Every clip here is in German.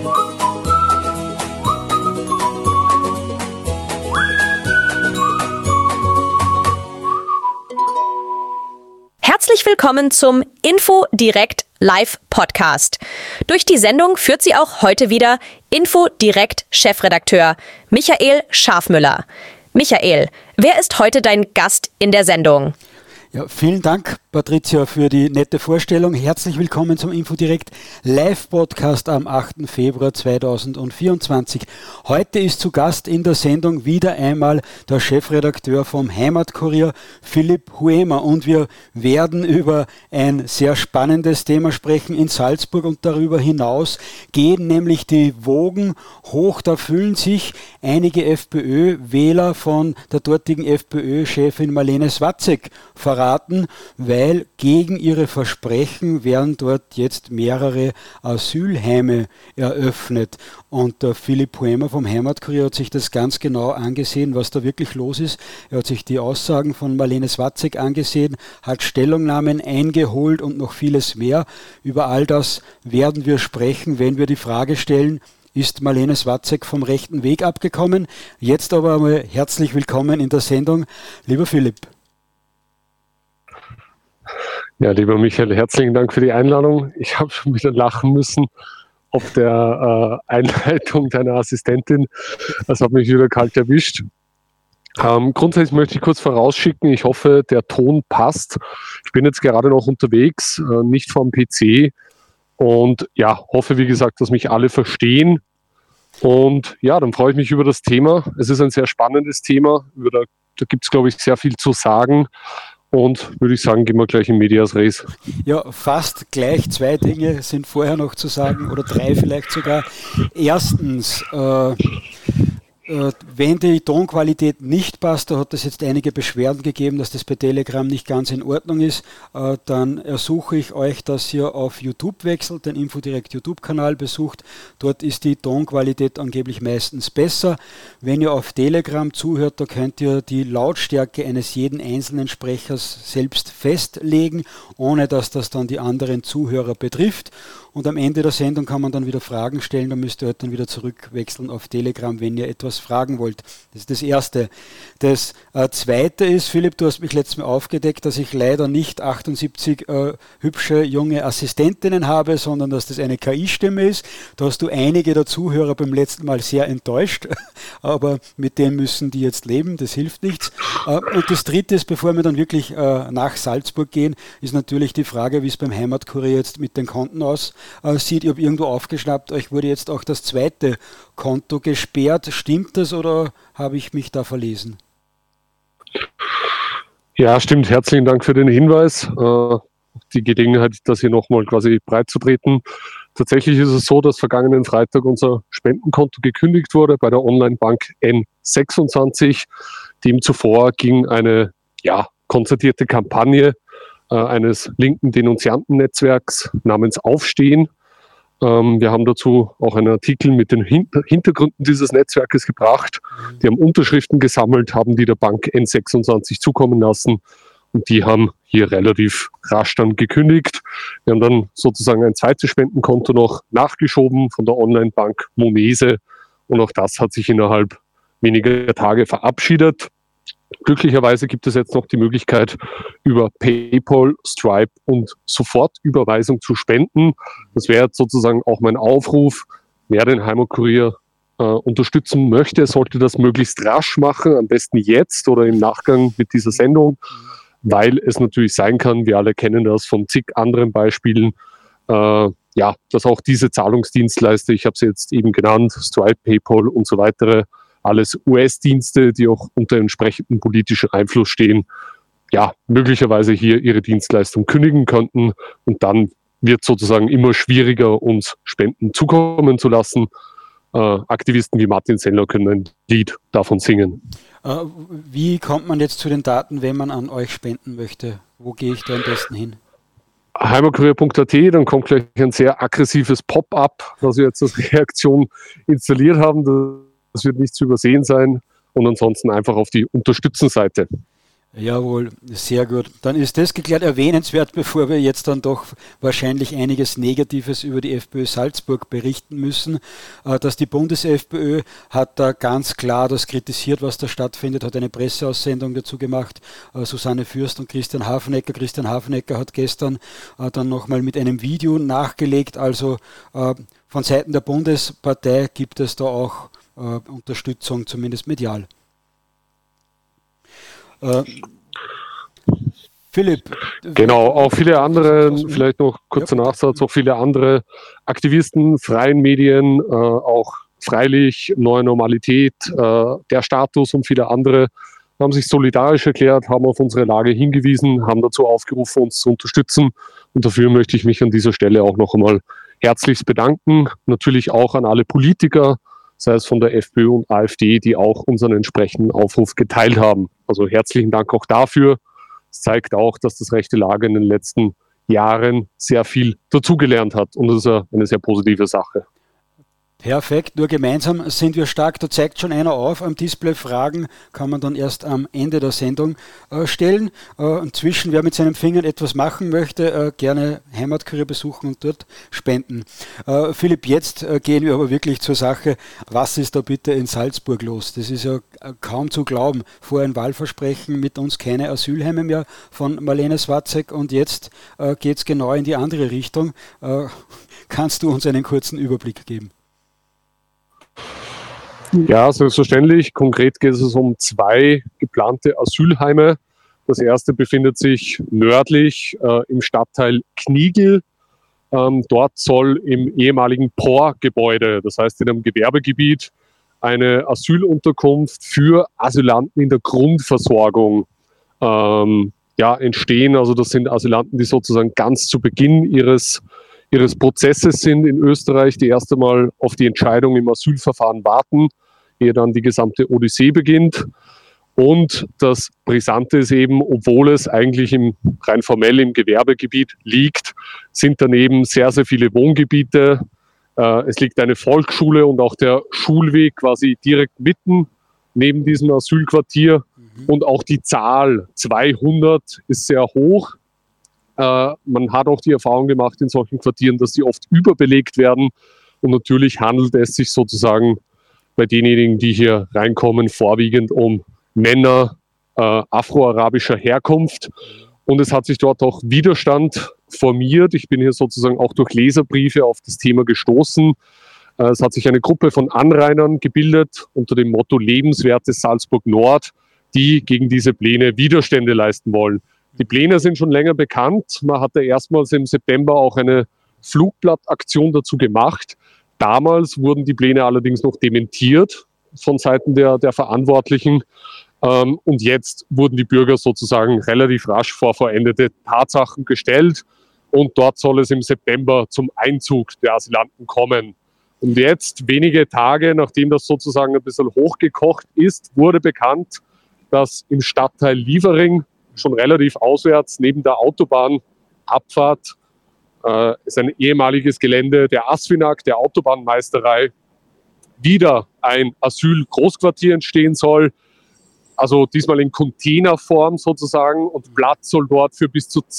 Herzlich willkommen zum Info Direkt Live Podcast. Durch die Sendung führt sie auch heute wieder Info Direkt Chefredakteur Michael Schafmüller. Michael, wer ist heute dein Gast in der Sendung? Ja, vielen Dank, Patricia, für die nette Vorstellung. Herzlich willkommen zum InfoDirect Live-Podcast am 8. Februar 2024. Heute ist zu Gast in der Sendung wieder einmal der Chefredakteur vom Heimatkurier, Philipp Huemer. Und wir werden über ein sehr spannendes Thema sprechen in Salzburg und darüber hinaus gehen nämlich die Wogen hoch. Da fühlen sich einige FPÖ-Wähler von der dortigen FPÖ-Chefin Marlene Swatzek verraten, weil gegen ihre Versprechen werden dort jetzt mehrere Asylheime eröffnet. Und der Philipp Huemer vom Heimatkurier hat sich das ganz genau angesehen, was da wirklich los ist. Er hat sich die Aussagen von Marlene Swatzek angesehen, hat Stellungnahmen eingeholt und noch vieles mehr. Über all das werden wir sprechen, wenn wir die Frage stellen, ist Marlene Swatzek vom rechten Weg abgekommen? Jetzt aber einmal herzlich willkommen in der Sendung, lieber Philipp. Ja, lieber Michael, herzlichen Dank für die Einladung. Ich habe schon wieder lachen müssen ob der Einleitung deiner Assistentin. Das hat mich wieder kalt erwischt. Grundsätzlich möchte ich kurz vorausschicken, ich hoffe, der Ton passt. Ich bin jetzt gerade noch unterwegs, nicht vorm PC und ja, hoffe, wie gesagt, dass mich alle verstehen. Und ja, dann freue ich mich über das Thema. Es ist ein sehr spannendes Thema, da gibt es, glaube ich, sehr viel zu sagen. Und würde ich sagen, gehen wir gleich in Medias Res. Ja, fast gleich. 2 Dinge sind vorher noch zu sagen oder 3 vielleicht sogar. Erstens, wenn die Tonqualität nicht passt, da hat es jetzt einige Beschwerden gegeben, dass das bei Telegram nicht ganz in Ordnung ist, dann ersuche ich euch, dass ihr auf YouTube wechselt, den InfoDirect YouTube-Kanal besucht. Dort ist die Tonqualität angeblich meistens besser. Wenn ihr auf Telegram zuhört, da könnt ihr die Lautstärke eines jeden einzelnen Sprechers selbst festlegen, ohne dass das dann die anderen Zuhörer betrifft. Und am Ende der Sendung kann man dann wieder Fragen stellen, da müsst ihr halt dann wieder zurückwechseln auf Telegram, wenn ihr etwas fragen wollt. Das ist das Erste. Das Zweite ist, Philipp, du hast mich letztes Mal aufgedeckt, dass ich leider nicht 78 hübsche junge Assistentinnen habe, sondern dass das eine KI-Stimme ist. Da hast du einige der Zuhörer beim letzten Mal sehr enttäuscht, aber mit dem müssen die jetzt leben, das hilft nichts. Und das Dritte ist, bevor wir dann wirklich nach Salzburg gehen, ist natürlich die Frage, wie es beim Heimatkurier jetzt mit den Konten aussieht. Ich habe irgendwo aufgeschnappt, euch wurde jetzt auch das zweite Konto gesperrt. Stimmt das oder habe ich mich da verlesen? Ja, stimmt. Herzlichen Dank für den Hinweis. Die Gelegenheit, das hier nochmal quasi breit zu treten. Tatsächlich ist es so, dass vergangenen Freitag unser Spendenkonto gekündigt wurde bei der Online-Bank N26. Dem zuvor ging eine konzertierte Kampagne eines linken Denunziantennetzwerks namens Aufstehen. Wir haben dazu auch einen Artikel mit den Hintergründen dieses Netzwerkes gebracht. Die haben Unterschriften gesammelt, haben die der Bank N26 zukommen lassen und die haben hier relativ rasch dann gekündigt. Wir haben dann sozusagen ein zweites Spendenkonto noch nachgeschoben von der Online-Bank Monese und auch das hat sich innerhalb weniger Tage verabschiedet. Glücklicherweise gibt es jetzt noch die Möglichkeit, über PayPal, Stripe und Sofortüberweisung zu spenden. Das wäre jetzt sozusagen auch mein Aufruf. Wer den Heimatkurier unterstützen möchte, sollte das möglichst rasch machen, am besten jetzt oder im Nachgang mit dieser Sendung, weil es natürlich sein kann, wir alle kennen das von zig anderen Beispielen, dass auch diese Zahlungsdienstleister, ich habe sie jetzt eben genannt, Stripe, PayPal und so weiter, alles US-Dienste, die auch unter entsprechendem politischen Einfluss stehen, möglicherweise hier ihre Dienstleistung kündigen könnten und dann wird sozusagen immer schwieriger, uns Spenden zukommen zu lassen. Aktivisten wie Martin Sellner können ein Lied davon singen. Wie kommt man jetzt zu den Daten, wenn man an euch spenden möchte? Wo gehe ich da am besten hin? Heimatkurier.at, dann kommt gleich ein sehr aggressives Pop-up, das wir jetzt als Reaktion installiert haben. Das wird nicht zu übersehen sein und ansonsten einfach auf die Unterstützen-Seite. Jawohl, sehr gut. Dann ist das geklärt. Erwähnenswert, bevor wir jetzt dann doch wahrscheinlich einiges Negatives über die FPÖ Salzburg berichten müssen, dass die Bundes-FPÖ hat da ganz klar das kritisiert, was da stattfindet, hat eine Presseaussendung dazu gemacht. Susanne Fürst und Christian Hafenecker. Christian Hafenecker hat gestern dann nochmal mit einem Video nachgelegt. Also von Seiten der Bundespartei gibt es da auch Unterstützung, zumindest medial. Philipp. Genau, auch viele andere, vielleicht noch kurzer Nachsatz, auch viele andere Aktivisten, freien Medien, auch Freilich, Neue Normalität, der Status und viele andere haben sich solidarisch erklärt, haben auf unsere Lage hingewiesen, haben dazu aufgerufen, uns zu unterstützen. Und dafür möchte ich mich an dieser Stelle auch noch einmal herzlichst bedanken. Natürlich auch an alle Politiker, sei es von der FPÖ und AfD, die auch unseren entsprechenden Aufruf geteilt haben. Also herzlichen Dank auch dafür. Es zeigt auch, dass das rechte Lager in den letzten Jahren sehr viel dazugelernt hat. Und das ist eine sehr positive Sache. Perfekt, nur gemeinsam sind wir stark. Da zeigt schon einer auf am Display. Fragen kann man dann erst am Ende der Sendung stellen. Inzwischen, wer mit seinen Fingern etwas machen möchte, gerne Heimatkurier besuchen und dort spenden. Philipp, jetzt gehen wir aber wirklich zur Sache. Was ist da bitte in Salzburg los? Das ist ja kaum zu glauben. Vorher ein Wahlversprechen, mit uns keine Asylheime mehr von Marlene Swatzek und jetzt geht es genau in die andere Richtung. Kannst du uns einen kurzen Überblick geben? Ja, selbstverständlich. Konkret geht es um 2 geplante Asylheime. Das erste befindet sich nördlich im Stadtteil Kniegl. Dort soll im ehemaligen POR-Gebäude, das heißt in einem Gewerbegebiet, eine Asylunterkunft für Asylanten in der Grundversorgung entstehen. Also das sind Asylanten, die sozusagen ganz zu Beginn ihres Prozesses sind in Österreich, die erst einmal auf die Entscheidung im Asylverfahren warten, ehe dann die gesamte Odyssee beginnt. Und das Brisante ist eben, obwohl es eigentlich rein formell im Gewerbegebiet liegt, sind daneben sehr, sehr viele Wohngebiete. Es liegt eine Volksschule und auch der Schulweg quasi direkt mitten neben diesem Asylquartier. Und auch die Zahl 200 ist sehr hoch. Man hat auch die Erfahrung gemacht in solchen Quartieren, dass die oft überbelegt werden. Und natürlich handelt es sich sozusagen bei denjenigen, die hier reinkommen, vorwiegend um Männer afroarabischer Herkunft. Und es hat sich dort auch Widerstand formiert. Ich bin hier sozusagen auch durch Leserbriefe auf das Thema gestoßen. Es hat sich eine Gruppe von Anrainern gebildet unter dem Motto Lebenswertes Salzburg Nord, die gegen diese Pläne Widerstände leisten wollen. Die Pläne sind schon länger bekannt. Man hatte erstmals im September auch eine Flugblattaktion dazu gemacht. Damals wurden die Pläne allerdings noch dementiert von Seiten der Verantwortlichen. Und jetzt wurden die Bürger sozusagen relativ rasch vor vollendete Tatsachen gestellt. Und dort soll es im September zum Einzug der Asylanten kommen. Und jetzt, wenige Tage nachdem das sozusagen ein bisschen hochgekocht ist, wurde bekannt, dass im Stadtteil Liefering, schon relativ auswärts, neben der Autobahnabfahrt, ist ein ehemaliges Gelände der ASFINAG, der Autobahnmeisterei, wieder ein Asyl-Großquartier entstehen soll. Also diesmal in Containerform sozusagen, und Platz soll dort für bis zu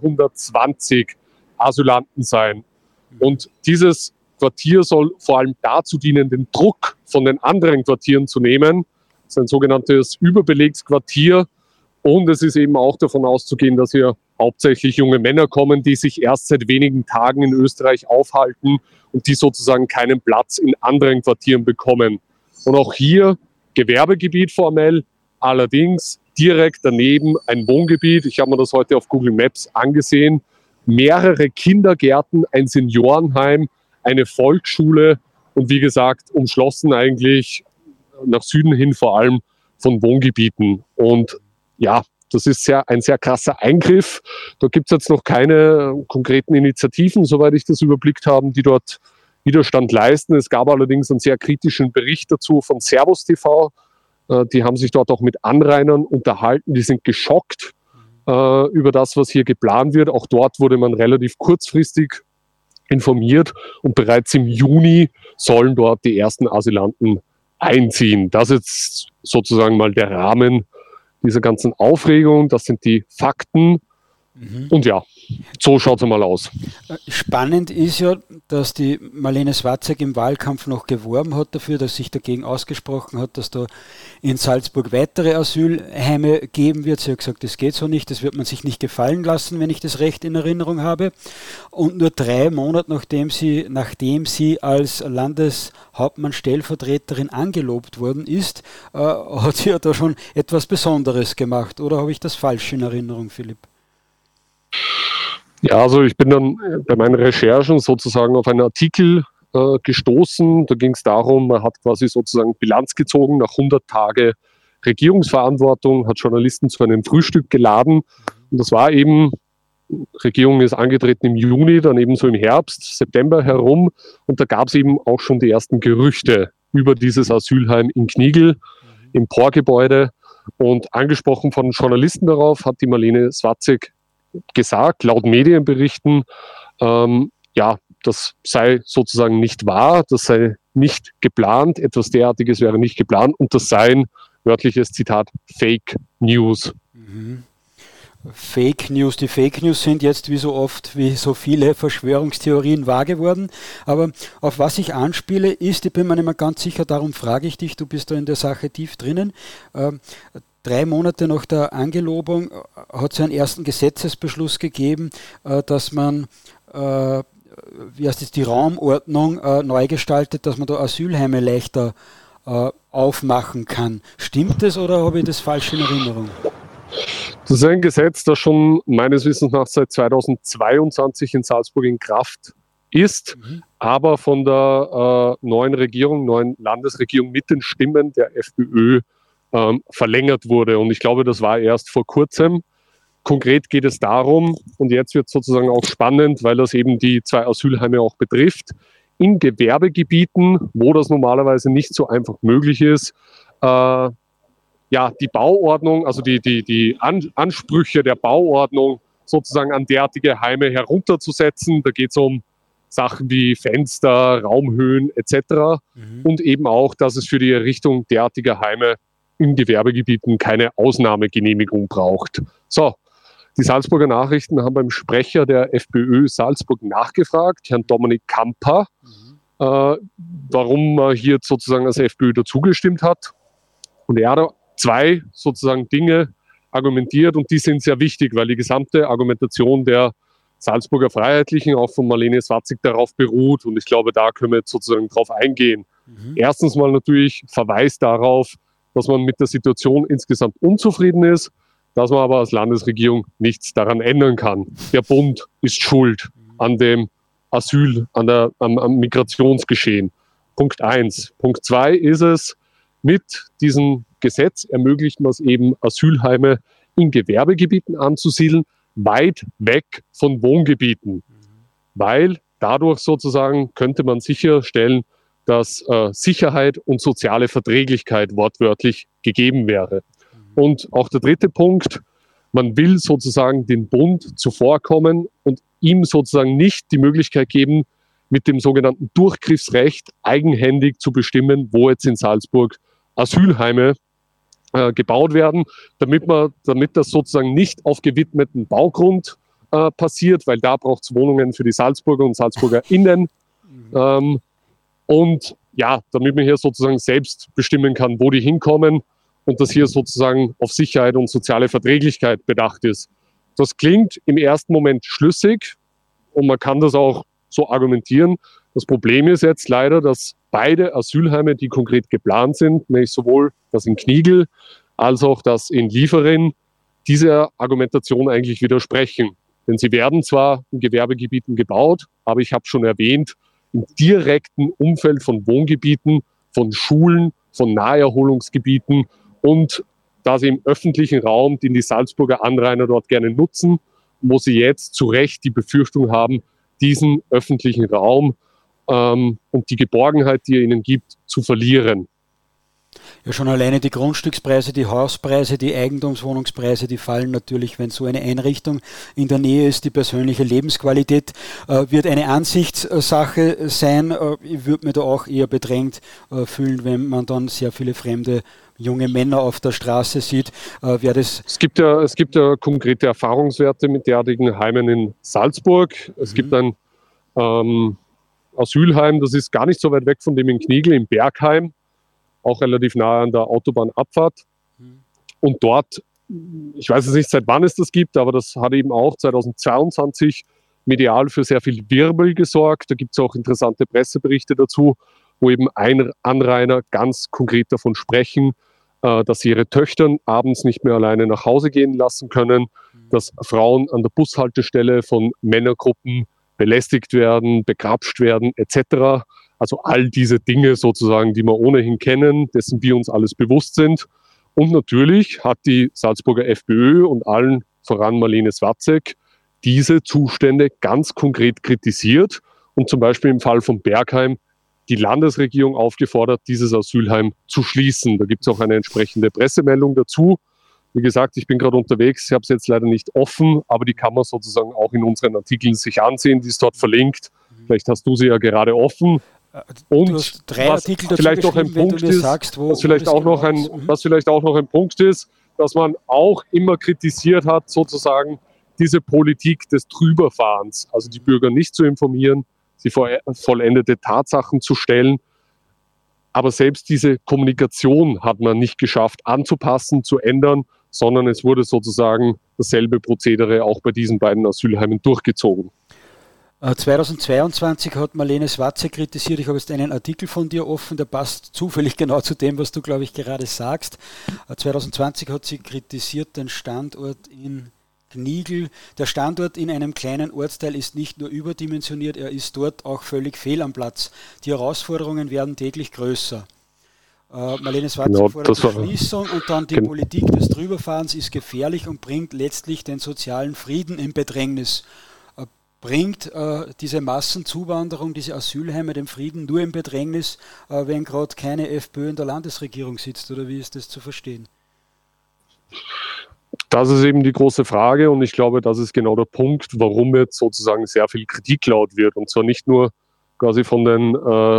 220 Asylanten sein. Und dieses Quartier soll vor allem dazu dienen, den Druck von den anderen Quartieren zu nehmen. Das ist ein sogenanntes Überbelegsquartier. Und es ist eben auch davon auszugehen, dass hier hauptsächlich junge Männer kommen, die sich erst seit wenigen Tagen in Österreich aufhalten und die sozusagen keinen Platz in anderen Quartieren bekommen. Und auch hier Gewerbegebiet formell, allerdings direkt daneben ein Wohngebiet. Ich habe mir das heute auf Google Maps angesehen. Mehrere Kindergärten, ein Seniorenheim, eine Volksschule und wie gesagt, umschlossen eigentlich nach Süden hin vor allem von Wohngebieten. Und ja, das ist ein sehr krasser Eingriff. Da gibt es jetzt noch keine konkreten Initiativen, soweit ich das überblickt habe, die dort Widerstand leisten. Es gab allerdings einen sehr kritischen Bericht dazu von Servus TV. Die haben sich dort auch mit Anrainern unterhalten. Die sind geschockt über das, was hier geplant wird. Auch dort wurde man relativ kurzfristig informiert und bereits im Juni sollen dort die ersten Asylanten einziehen. Das ist sozusagen mal der Rahmen, dieser ganzen Aufregung, das sind die Fakten. Und ja, so schaut es mal aus. Spannend ist ja, dass die Marlene Swatzek im Wahlkampf noch geworben hat dafür, dass sich dagegen ausgesprochen hat, dass da in Salzburg weitere Asylheime geben wird. Sie hat gesagt, das geht so nicht, das wird man sich nicht gefallen lassen, wenn ich das recht in Erinnerung habe. Und nur 3 Monate nachdem sie als Landeshauptmann-Stellvertreterin angelobt worden ist, hat sie ja da schon etwas Besonderes gemacht. Oder habe ich das falsch in Erinnerung, Philipp? Ja, also ich bin dann bei meinen Recherchen sozusagen auf einen Artikel gestoßen. Da ging es darum, man hat quasi sozusagen Bilanz gezogen nach 100 Tage Regierungsverantwortung, hat Journalisten zu einem Frühstück geladen. Und das war eben, Regierung ist angetreten im Juni, dann eben so im Herbst, September herum. Und da gab es eben auch schon die ersten Gerüchte über dieses Asylheim in Knigl, im Porgebäude. Und angesprochen von Journalisten darauf hat die Marlene Swatzek gesagt, laut Medienberichten, das sei sozusagen nicht wahr, das sei nicht geplant, etwas derartiges wäre nicht geplant und das seien, wörtliches Zitat, Fake News. Fake News. Die Fake News sind jetzt wie so oft, wie so viele Verschwörungstheorien wahr geworden. Aber auf was ich anspiele ist, ich bin mir nicht mehr ganz sicher, darum frage ich dich, du bist da in der Sache tief drinnen. 3 Monate nach der Angelobung hat es einen ersten Gesetzesbeschluss gegeben, dass man die Raumordnung neu gestaltet, dass man da Asylheime leichter aufmachen kann. Stimmt das oder habe ich das falsch in Erinnerung? Das ist ein Gesetz, das schon meines Wissens nach seit 2022 in Salzburg in Kraft ist, aber von der neuen Landesregierung mit den Stimmen der FPÖ verlängert wurde. Und ich glaube, das war erst vor kurzem. Konkret geht es darum, und jetzt wird es sozusagen auch spannend, weil das eben die 2 Asylheime auch betrifft, in Gewerbegebieten, wo das normalerweise nicht so einfach möglich ist, die Bauordnung, also die Ansprüche der Bauordnung sozusagen an derartige Heime herunterzusetzen. Da geht es um Sachen wie Fenster, Raumhöhen etc. Und eben auch, dass es für die Errichtung derartiger Heime in Gewerbegebieten keine Ausnahmegenehmigung braucht. So, die Salzburger Nachrichten haben beim Sprecher der FPÖ Salzburg nachgefragt, Herrn Dominik Kamper, warum er hier sozusagen als FPÖ dazugestimmt hat. Und er hat 2 sozusagen Dinge argumentiert und die sind sehr wichtig, weil die gesamte Argumentation der Salzburger Freiheitlichen, auch von Marlene Swatzek, darauf beruht. Und ich glaube, da können wir jetzt sozusagen drauf eingehen. Erstens mal natürlich Verweis darauf, dass man mit der Situation insgesamt unzufrieden ist, dass man aber als Landesregierung nichts daran ändern kann. Der Bund ist schuld an dem am Migrationsgeschehen. Punkt 1. Punkt 2 ist es, mit diesem Gesetz ermöglicht man es eben, Asylheime in Gewerbegebieten anzusiedeln, weit weg von Wohngebieten. Weil dadurch sozusagen könnte man sicherstellen, dass Sicherheit und soziale Verträglichkeit wortwörtlich gegeben wäre. Und auch der 3. Punkt, man will sozusagen den Bund zuvorkommen und ihm sozusagen nicht die Möglichkeit geben, mit dem sogenannten Durchgriffsrecht eigenhändig zu bestimmen, wo jetzt in Salzburg Asylheime gebaut werden, damit das sozusagen nicht auf gewidmeten Baugrund passiert, weil da braucht es Wohnungen für die Salzburger und SalzburgerInnen. Und ja, damit man hier sozusagen selbst bestimmen kann, wo die hinkommen und dass hier sozusagen auf Sicherheit und soziale Verträglichkeit bedacht ist. Das klingt im ersten Moment schlüssig und man kann das auch so argumentieren. Das Problem ist jetzt leider, dass beide Asylheime, die konkret geplant sind, nämlich sowohl das in Knigl als auch das in Liefering, dieser Argumentation eigentlich widersprechen. Denn sie werden zwar in Gewerbegebieten gebaut, aber ich habe schon erwähnt, im direkten Umfeld von Wohngebieten, von Schulen, von Naherholungsgebieten und dass im öffentlichen Raum, den die Salzburger Anrainer dort gerne nutzen, wo sie jetzt zu Recht die Befürchtung haben, diesen öffentlichen Raum und die Geborgenheit, die er ihnen gibt, zu verlieren. Ja, schon alleine die Grundstückspreise, die Hauspreise, die Eigentumswohnungspreise, die fallen natürlich, wenn so eine Einrichtung in der Nähe ist. Die persönliche Lebensqualität wird eine Ansichtssache sein. Ich würde mich da auch eher bedrängt fühlen, wenn man dann sehr viele fremde junge Männer auf der Straße sieht. Es gibt ja konkrete Erfahrungswerte mit derartigen Heimen in Salzburg. Es gibt ein Asylheim, das ist gar nicht so weit weg von dem in Knigl, im Bergheim, auch relativ nahe an der Autobahnabfahrt. Und dort, ich weiß jetzt nicht, seit wann es das gibt, aber das hat eben auch 2022 medial für sehr viel Wirbel gesorgt. Da gibt es auch interessante Presseberichte dazu, wo eben Anrainer ganz konkret davon sprechen, dass sie ihre Töchter abends nicht mehr alleine nach Hause gehen lassen können, dass Frauen an der Bushaltestelle von Männergruppen belästigt werden, begrapscht werden, etc. Also all diese Dinge sozusagen, die wir ohnehin kennen, dessen wir uns alles bewusst sind. Und natürlich hat die Salzburger FPÖ und allen voran Marlene Swatzek diese Zustände ganz konkret kritisiert und zum Beispiel im Fall von Bergheim die Landesregierung aufgefordert, dieses Asylheim zu schließen. Da gibt es auch eine entsprechende Pressemeldung dazu. Wie gesagt, ich bin gerade unterwegs, ich habe es jetzt leider nicht offen, aber die kann man sozusagen auch in unseren Artikeln sich ansehen, die ist dort verlinkt. Vielleicht hast du sie ja gerade offen. Und was vielleicht noch ein Punkt ist, was vielleicht auch noch ein Punkt ist, dass man auch immer kritisiert hat, sozusagen diese Politik des Drüberfahrens, also die Bürger nicht zu informieren, sie vor vollendete Tatsachen zu stellen. Aber selbst diese Kommunikation hat man nicht geschafft anzupassen, zu ändern, sondern es wurde sozusagen dasselbe Prozedere auch bei diesen beiden Asylheimen durchgezogen. 2022 hat Marlene Swatzek kritisiert, ich habe jetzt einen Artikel von dir offen, der passt zufällig genau zu dem, was du, glaube ich, gerade sagst. 2020 hat sie kritisiert den Standort in Knigl. Der Standort in einem kleinen Ortsteil ist nicht nur überdimensioniert, er ist dort auch völlig fehl am Platz. Die Herausforderungen werden täglich größer. Marlene Swatzek fordert die Schließung und dann die Politik des Drüberfahrens ist gefährlich und bringt letztlich den sozialen Frieden in Bedrängnis. Bringt diese Massenzuwanderung, diese Asylheime den Frieden nur in Bedrängnis, wenn gerade keine FPÖ in der Landesregierung sitzt, oder wie ist das zu verstehen? Das ist eben die große Frage und ich glaube, das ist genau der Punkt, warum jetzt sozusagen sehr viel Kritik laut wird und zwar nicht nur quasi von den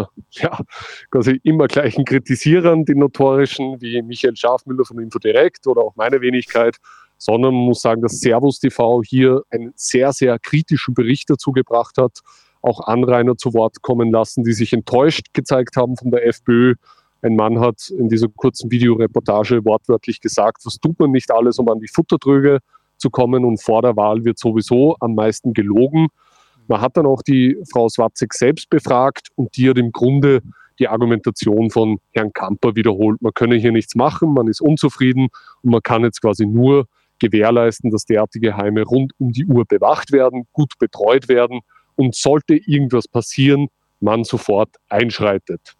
quasi immer gleichen Kritisierern, den notorischen, wie Michael Schafmüller von InfoDirect oder auch meine Wenigkeit, sondern man muss sagen, dass Servus TV hier einen sehr, sehr kritischen Bericht dazu gebracht hat, auch Anrainer zu Wort kommen lassen, die sich enttäuscht gezeigt haben von der FPÖ. Ein Mann hat in dieser kurzen Videoreportage wortwörtlich gesagt, was tut man nicht alles, um an die Futtertröge zu kommen und vor der Wahl wird sowieso am meisten gelogen. Man hat dann auch die Frau Swatzek selbst befragt und die hat im Grunde die Argumentation von Herrn Kamper wiederholt. Man könne hier nichts machen, man ist unzufrieden und man kann jetzt quasi nur gewährleisten, dass derartige Heime rund um die Uhr bewacht werden, gut betreut werden und sollte irgendwas passieren, man sofort einschreitet.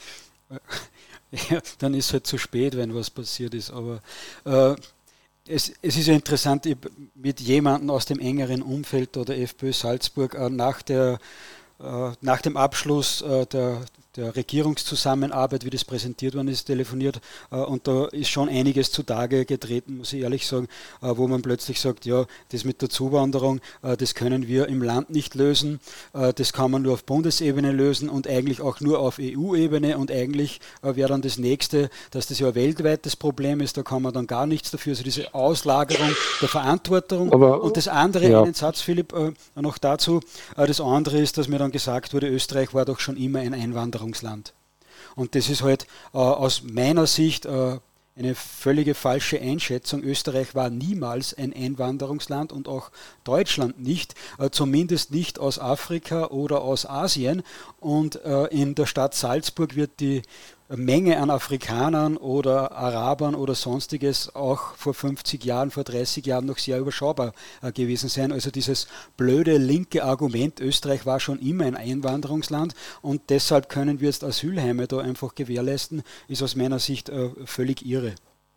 Ja, dann ist es halt zu spät, wenn was passiert ist. Aber es ist ja interessant, ich mit jemandem aus dem engeren Umfeld der FPÖ Salzburg nach dem Abschluss der Regierungszusammenarbeit, wie das präsentiert worden ist, telefoniert und da ist schon einiges zutage getreten, muss ich ehrlich sagen, wo man plötzlich sagt, ja, das mit der Zuwanderung, das können wir im Land nicht lösen, das kann man nur auf Bundesebene lösen und eigentlich auch nur auf EU-Ebene und eigentlich wäre dann das Nächste, dass das ja ein weltweites Problem ist, da kann man dann gar nichts dafür, also diese Auslagerung der Verantwortung. Und das andere, einen Satz, Philipp, noch dazu, das andere ist, dass mir dann gesagt wurde, Österreich war doch schon immer ein Einwanderungsland. Und das ist halt aus meiner Sicht eine völlige falsche Einschätzung. Österreich war niemals ein Einwanderungsland und auch Deutschland nicht, zumindest nicht aus Afrika oder aus Asien. Und in der Stadt Salzburg wird die Menge an Afrikanern oder Arabern oder sonstiges auch vor 50 Jahren, vor 30 Jahren noch sehr überschaubar gewesen sein. Also dieses blöde linke Argument, Österreich war schon immer ein Einwanderungsland und deshalb können wir jetzt Asylheime da einfach gewährleisten, ist aus meiner Sicht völlig irre.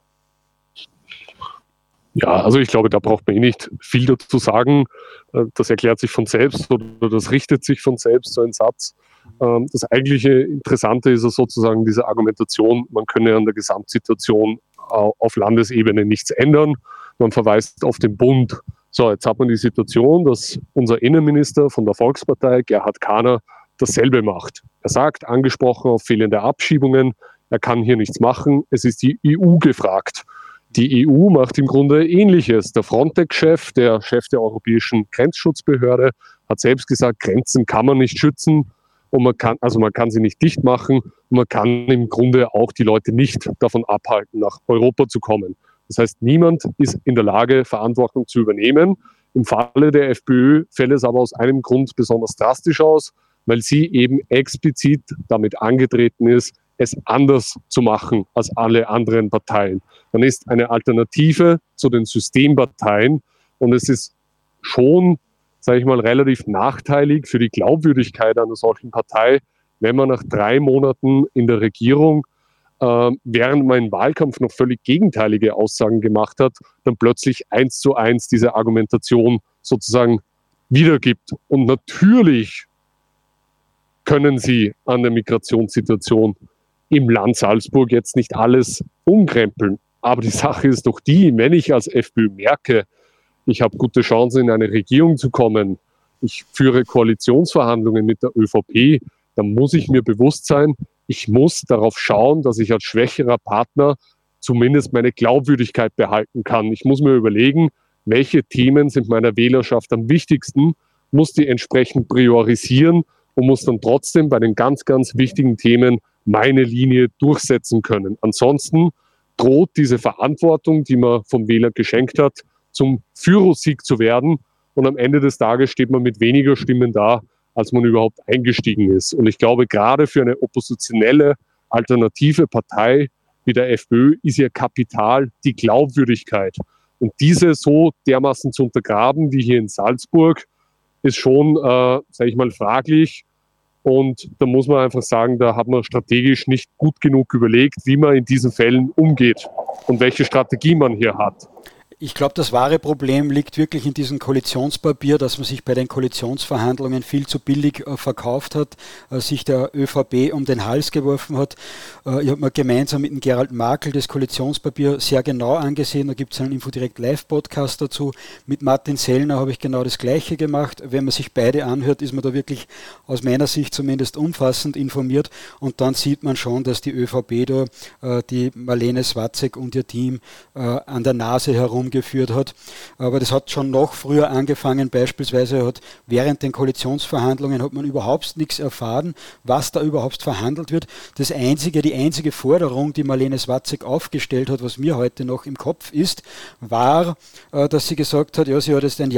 Ja, also ich glaube, da braucht man nicht viel dazu sagen. Das erklärt sich von selbst oder das richtet sich von selbst, so ein Satz. Das eigentliche Interessante ist sozusagen diese Argumentation, man könne an der Gesamtsituation auf Landesebene nichts ändern. Man verweist auf den Bund. So, jetzt hat man die Situation, dass unser Innenminister von der Volkspartei, Gerhard Kahner, dasselbe macht. Er sagt, angesprochen auf fehlende Abschiebungen, er kann hier nichts machen, es ist die EU gefragt. Die EU macht im Grunde Ähnliches. Der Frontex-Chef, der Chef der Europäischen Grenzschutzbehörde, hat selbst gesagt, Grenzen kann man nicht schützen und man kann sie nicht dicht machen und man kann im Grunde auch die Leute nicht davon abhalten, nach Europa zu kommen. Das heißt, niemand ist in der Lage, Verantwortung zu übernehmen. Im Falle der FPÖ fällt es aber aus einem Grund besonders drastisch aus, weil sie eben explizit damit angetreten ist, es anders zu machen als alle anderen Parteien. Man ist eine Alternative zu den Systemparteien und es ist schon, sage ich mal, relativ nachteilig für die Glaubwürdigkeit einer solchen Partei, wenn man nach 3 Monaten in der Regierung, während man im Wahlkampf noch völlig gegenteilige Aussagen gemacht hat, dann plötzlich 1:1 diese Argumentation sozusagen wiedergibt. Und natürlich können sie an der Migrationssituation im Land Salzburg jetzt nicht alles umkrempeln. Aber die Sache ist doch die, wenn ich als FPÖ merke, ich habe gute Chancen, in eine Regierung zu kommen, ich führe Koalitionsverhandlungen mit der ÖVP, dann muss ich mir bewusst sein, ich muss darauf schauen, dass ich als schwächerer Partner zumindest meine Glaubwürdigkeit behalten kann. Ich muss mir überlegen, welche Themen sind meiner Wählerschaft am wichtigsten, muss die entsprechend priorisieren und muss dann trotzdem bei den ganz, ganz wichtigen Themen meine Linie durchsetzen können. Ansonsten droht diese Verantwortung, die man vom Wähler geschenkt hat, zum Führersieg zu werden. Und am Ende des Tages steht man mit weniger Stimmen da, als man überhaupt eingestiegen ist. Und ich glaube, gerade für eine oppositionelle, alternative Partei wie der FPÖ ist ihr Kapital die Glaubwürdigkeit. Und diese so dermaßen zu untergraben wie hier in Salzburg, ist schon, sage ich mal, fraglich. Und da muss man einfach sagen, da hat man strategisch nicht gut genug überlegt, wie man in diesen Fällen umgeht und welche Strategie man hier hat. Ich glaube, das wahre Problem liegt wirklich in diesem Koalitionspapier, dass man sich bei den Koalitionsverhandlungen viel zu billig verkauft hat, sich der ÖVP um den Hals geworfen hat. Ich habe mir gemeinsam mit dem Gerald Markl das Koalitionspapier sehr genau angesehen. Da gibt es einen Infodirect Live-Podcast dazu. Mit Martin Sellner habe ich genau das Gleiche gemacht. Wenn man sich beide anhört, ist man da wirklich aus meiner Sicht zumindest umfassend informiert. Und dann sieht man schon, dass die ÖVP da die Marlene Swatzek und ihr Team an der Nase herumgeführt hat. Aber das hat schon noch früher angefangen. Beispielsweise hat während den Koalitionsverhandlungen hat man überhaupt nichts erfahren, was da überhaupt verhandelt wird. Die einzige Forderung, die Marlene Swatzek aufgestellt hat, was mir heute noch im Kopf ist, war, dass sie gesagt hat, ja, sie hat jetzt ein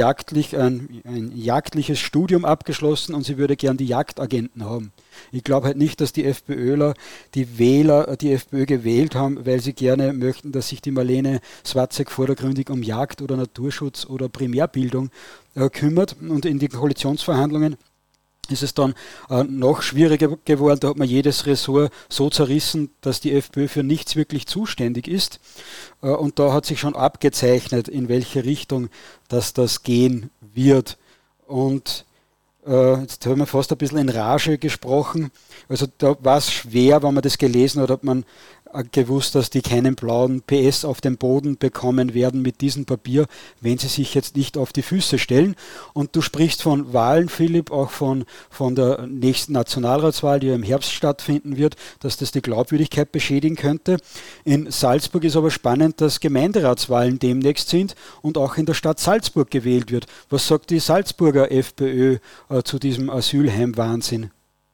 jagdliches Studium abgeschlossen und sie würde gern die Jagdagenten haben. Ich glaube halt nicht, dass die FPÖler, die Wähler, die FPÖ gewählt haben, weil sie gerne möchten, dass sich die Marlene Swatzek vordergründig um Jagd oder Naturschutz oder Primärbildung kümmert. Und in den Koalitionsverhandlungen ist es dann noch schwieriger geworden. Da hat man jedes Ressort so zerrissen, dass die FPÖ für nichts wirklich zuständig ist. Und da hat sich schon abgezeichnet, in welche Richtung das gehen wird. Und jetzt haben wir fast ein bisschen in Rage gesprochen. Also da war es schwer, wenn man das gelesen hat man gewusst, dass die keinen blauen PS auf den Boden bekommen werden mit diesem Papier, wenn sie sich jetzt nicht auf die Füße stellen. Und du sprichst von Wahlen, Philipp, auch von der nächsten Nationalratswahl, die ja im Herbst stattfinden wird, dass das die Glaubwürdigkeit beschädigen könnte. In Salzburg ist aber spannend, dass Gemeinderatswahlen demnächst sind und auch in der Stadt Salzburg gewählt wird. Was sagt die Salzburger FPÖ zu diesem Asylheim-Wahnsinn?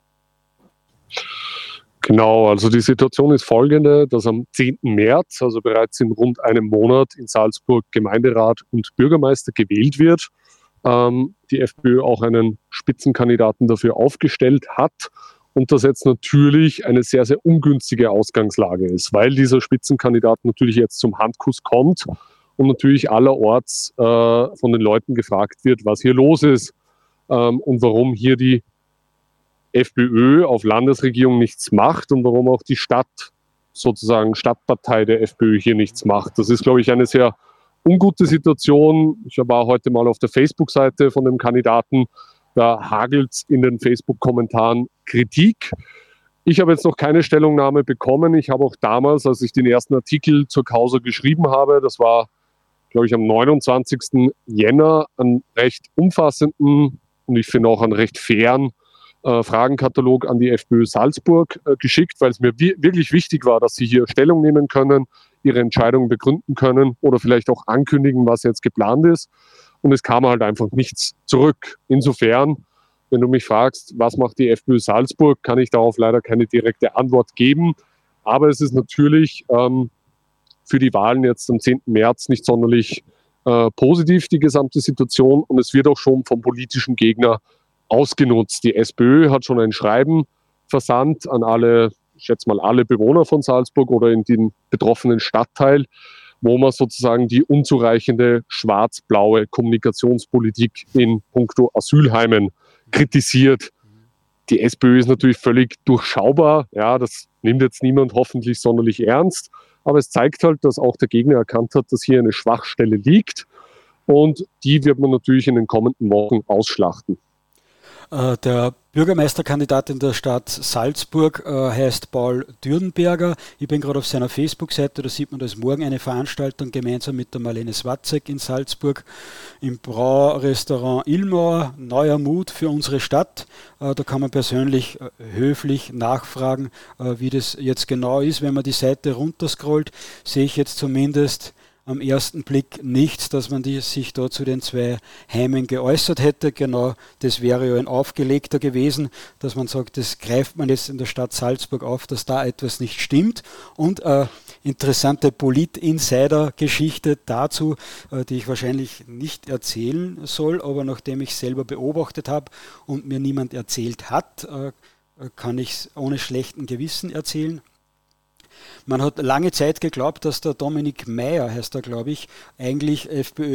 Genau, also die Situation ist folgende, dass am 10. März, also bereits in rund einem Monat, in Salzburg Gemeinderat und Bürgermeister gewählt wird. Die FPÖ auch einen Spitzenkandidaten dafür aufgestellt hat und das jetzt natürlich eine sehr, sehr ungünstige Ausgangslage ist, weil dieser Spitzenkandidat natürlich jetzt zum Handkuss kommt und natürlich allerorts von den Leuten gefragt wird, was hier los ist und warum hier die FPÖ auf Landesregierung nichts macht und warum auch die Stadt, sozusagen Stadtpartei der FPÖ hier nichts macht. Das ist, glaube ich, eine sehr ungute Situation. Ich war heute mal auf der Facebook-Seite von dem Kandidaten, Da hagelt es in den Facebook-Kommentaren Kritik. Ich habe jetzt noch keine Stellungnahme bekommen. Ich habe auch damals, als ich den ersten Artikel zur Causa geschrieben habe, das war, glaube ich, am 29. Jänner, einen recht umfassenden und ich finde auch einen recht fairen Fragenkatalog an die FPÖ Salzburg geschickt, weil es mir wirklich wichtig war, dass sie hier Stellung nehmen können, ihre Entscheidungen begründen können oder vielleicht auch ankündigen, was jetzt geplant ist. Und es kam halt einfach nichts zurück. Insofern, wenn du mich fragst, was macht die FPÖ Salzburg, kann ich darauf leider keine direkte Antwort geben. Aber es ist natürlich für die Wahlen jetzt am 10. März nicht sonderlich positiv, die gesamte Situation. Und es wird auch schon vom politischen Gegner ausgenutzt. Die SPÖ hat schon ein Schreiben versandt an alle, ich schätze mal alle Bewohner von Salzburg oder in den betroffenen Stadtteil, wo man sozusagen die unzureichende schwarz-blaue Kommunikationspolitik in puncto Asylheimen kritisiert. Die SPÖ ist natürlich völlig durchschaubar. Ja, das nimmt jetzt niemand hoffentlich sonderlich ernst. Aber es zeigt halt, dass auch der Gegner erkannt hat, dass hier eine Schwachstelle liegt. Und die wird man natürlich in den kommenden Wochen ausschlachten. Der Bürgermeisterkandidat in der Stadt Salzburg heißt Paul Dürnberger. Ich bin gerade auf seiner Facebook-Seite, da sieht man, da ist morgen eine Veranstaltung gemeinsam mit der Marlene Swatzek in Salzburg im Braurestaurant Illmauer. Neuer Mut für unsere Stadt. Da kann man persönlich höflich nachfragen, wie das jetzt genau ist. Wenn man die Seite runterscrollt, sehe ich jetzt zumindest am ersten Blick nichts, dass man sich da zu den zwei Heimen geäußert hätte. Genau, das wäre ja ein aufgelegter gewesen, dass man sagt, das greift man jetzt in der Stadt Salzburg auf, dass da etwas nicht stimmt. Und interessante Polit-Insider-Geschichte dazu, die ich wahrscheinlich nicht erzählen soll, aber nachdem ich selber beobachtet habe und mir niemand erzählt hat, kann ich es ohne schlechten Gewissen erzählen. Man hat lange Zeit geglaubt, dass der Dominik Meyer, heißt er glaube ich, eigentlich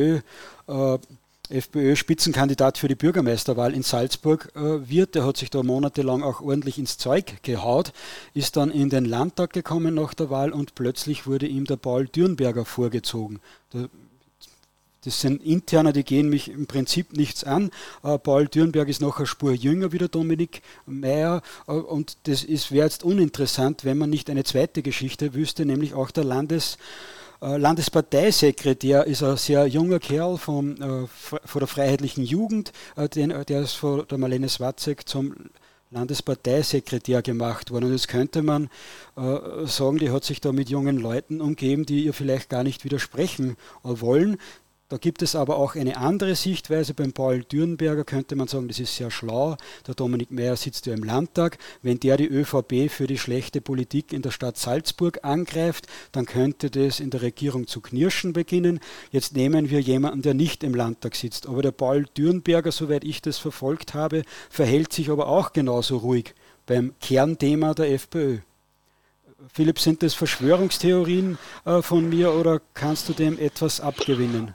FPÖ-Spitzenkandidat für die Bürgermeisterwahl in Salzburg wird. Der hat sich da monatelang auch ordentlich ins Zeug gehaut, ist dann in den Landtag gekommen nach der Wahl und plötzlich wurde ihm der Paul Dürnberger vorgezogen. Das sind Interne, die gehen mich im Prinzip nichts an. Paul Dürnberg ist noch eine Spur jünger wie der Dominik Meyer und das wäre jetzt uninteressant, wenn man nicht eine zweite Geschichte wüsste, nämlich auch der Landesparteisekretär ist ein sehr junger Kerl von der Freiheitlichen Jugend, der ist von der Marlene Swatzek zum Landesparteisekretär gemacht worden. Und jetzt könnte man sagen, die hat sich da mit jungen Leuten umgeben, die ihr vielleicht gar nicht widersprechen wollen. Da gibt es aber auch eine andere Sichtweise. Beim Paul Dürnberger könnte man sagen, das ist sehr schlau. Der Dominik Meyer sitzt ja im Landtag. Wenn der die ÖVP für die schlechte Politik in der Stadt Salzburg angreift, dann könnte das in der Regierung zu knirschen beginnen. Jetzt nehmen wir jemanden, der nicht im Landtag sitzt. Aber der Paul Dürnberger, soweit ich das verfolgt habe, verhält sich aber auch genauso ruhig beim Kernthema der FPÖ. Philipp, sind das Verschwörungstheorien von mir oder kannst du dem etwas abgewinnen?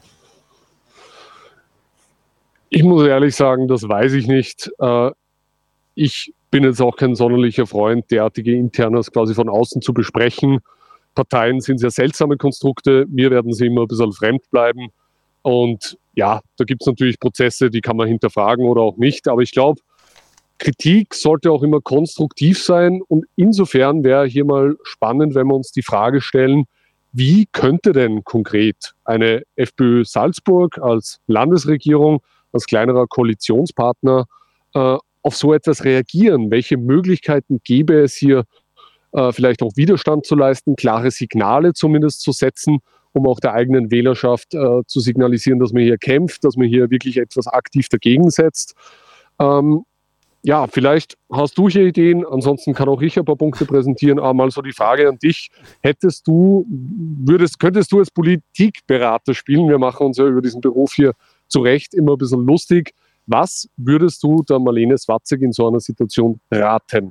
Ich muss ehrlich sagen, das weiß ich nicht. Ich bin jetzt auch kein sonderlicher Freund, derartige Internas quasi von außen zu besprechen. Parteien sind sehr seltsame Konstrukte. Mir werden sie immer ein bisschen fremd bleiben. Und ja, da gibt es natürlich Prozesse, die kann man hinterfragen oder auch nicht. Aber ich glaube, Kritik sollte auch immer konstruktiv sein. Und insofern wäre hier mal spannend, wenn wir uns die Frage stellen, wie könnte denn konkret eine FPÖ Salzburg als Landesregierung, als kleinerer Koalitionspartner auf so etwas reagieren? Welche Möglichkeiten gäbe es hier, vielleicht auch Widerstand zu leisten, klare Signale zumindest zu setzen, um auch der eigenen Wählerschaft zu signalisieren, dass man hier kämpft, dass man hier wirklich etwas aktiv dagegen setzt. Ja, vielleicht hast du hier Ideen, ansonsten kann auch ich ein paar Punkte präsentieren, aber mal so die Frage an dich, könntest du als Politikberater spielen? Wir machen uns ja über diesen Beruf hier zu Recht immer ein bisschen lustig. Was würdest du der Marlene Swatzek in so einer Situation raten?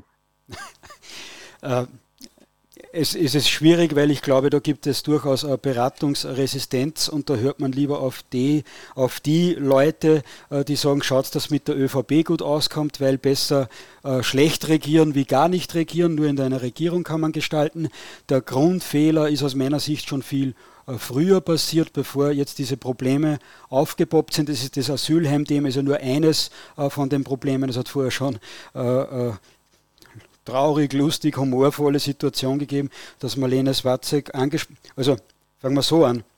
Es ist schwierig, weil ich glaube, da gibt es durchaus eine Beratungsresistenz und da hört man lieber auf die Leute, die sagen, schaut, dass mit der ÖVP gut auskommt, weil besser schlecht regieren wie gar nicht regieren, nur in einer Regierung kann man gestalten. Der Grundfehler ist aus meiner Sicht schon viel früher passiert, bevor jetzt diese Probleme aufgepoppt sind. Das ist das Asylheim-Thema, ist ja nur eines von den Problemen. Es hat vorher schon traurig, lustig, humorvolle Situation gegeben, dass Marlene Swatzek also fangen wir so an.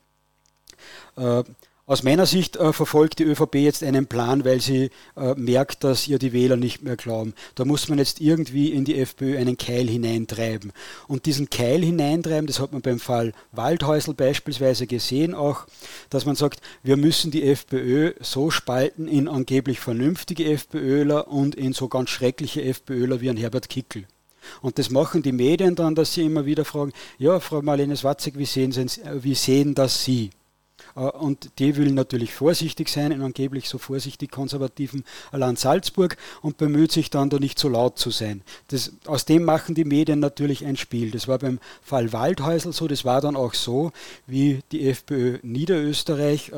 Aus meiner Sicht verfolgt die ÖVP jetzt einen Plan, weil sie merkt, dass ihr die Wähler nicht mehr glauben. Da muss man jetzt irgendwie in die FPÖ einen Keil hineintreiben. Und diesen Keil hineintreiben, das hat man beim Fall Waldhäusl beispielsweise gesehen auch, dass man sagt, wir müssen die FPÖ so spalten in angeblich vernünftige FPÖler und in so ganz schreckliche FPÖler wie ein Herbert Kickl. Und das machen die Medien dann, dass sie immer wieder fragen, ja, Frau Marlene Swatzek, wie sehen das Sie? Und die will natürlich vorsichtig sein, in angeblich so vorsichtig konservativen Land Salzburg und bemüht sich dann da nicht so laut zu sein. Aus dem machen die Medien natürlich ein Spiel. Das war beim Fall Waldhäusl so, das war dann auch so, wie die FPÖ Niederösterreich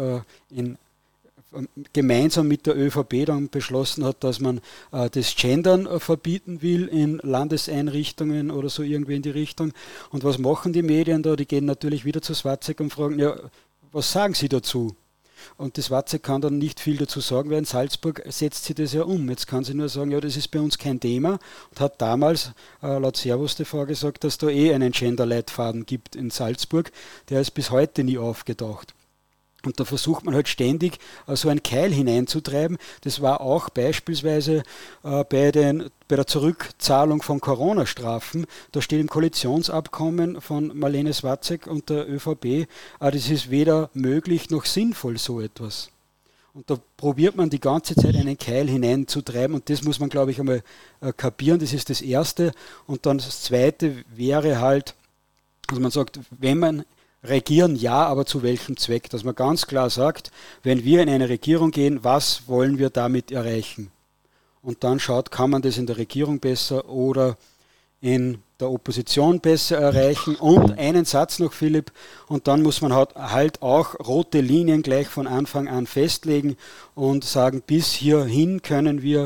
gemeinsam mit der ÖVP dann beschlossen hat, dass man das Gendern verbieten will in Landeseinrichtungen oder so irgendwie in die Richtung. Und was machen die Medien da? Die gehen natürlich wieder zu Swatzek und fragen, ja, was sagen Sie dazu? Und die Swatzek kann dann nicht viel dazu sagen, weil in Salzburg setzt sie das ja um. Jetzt kann sie nur sagen, ja, das ist bei uns kein Thema und hat damals laut Servus TV gesagt, dass da einen Gender-Leitfaden gibt in Salzburg. Der ist bis heute nie aufgetaucht. Und da versucht man halt ständig so einen Keil hineinzutreiben. Das war auch beispielsweise bei der Zurückzahlung von Corona-Strafen. Da steht im Koalitionsabkommen von Marlene Swatzek und der ÖVP, das ist weder möglich noch sinnvoll, so etwas. Und da probiert man die ganze Zeit einen Keil hineinzutreiben und das muss man, glaube ich, einmal kapieren. Das ist das Erste. Und dann das Zweite wäre halt, dass man sagt, wenn man regieren, ja, aber zu welchem Zweck? Dass man ganz klar sagt, wenn wir in eine Regierung gehen, was wollen wir damit erreichen? Und dann schaut, kann man das in der Regierung besser oder in der Opposition besser erreichen? Und einen Satz noch, Philipp, und dann muss man halt auch rote Linien gleich von Anfang an festlegen und sagen, bis hierhin können wir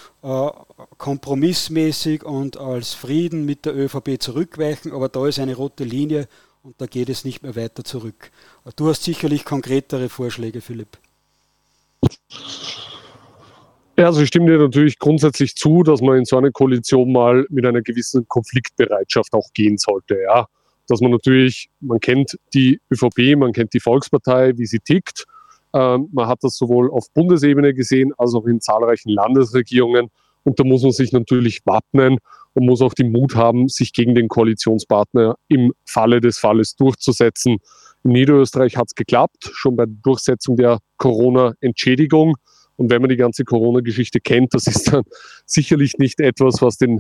kompromissmäßig und als Frieden mit der ÖVP zurückweichen, aber da ist eine rote Linie, und da geht es nicht mehr weiter zurück. Du hast sicherlich konkretere Vorschläge, Philipp. Ja, also ich stimme dir natürlich grundsätzlich zu, dass man in so eine Koalition mal mit einer gewissen Konfliktbereitschaft auch gehen sollte. Ja. Dass man natürlich, man kennt die ÖVP, man kennt die Volkspartei, wie sie tickt. Man hat das sowohl auf Bundesebene gesehen, als auch in zahlreichen Landesregierungen. Und da muss man sich natürlich wappnen und muss auch den Mut haben, sich gegen den Koalitionspartner im Falle des Falles durchzusetzen. In Niederösterreich hat es geklappt, schon bei der Durchsetzung der Corona-Entschädigung. Und wenn man die ganze Corona-Geschichte kennt, das ist dann sicherlich nicht etwas, was den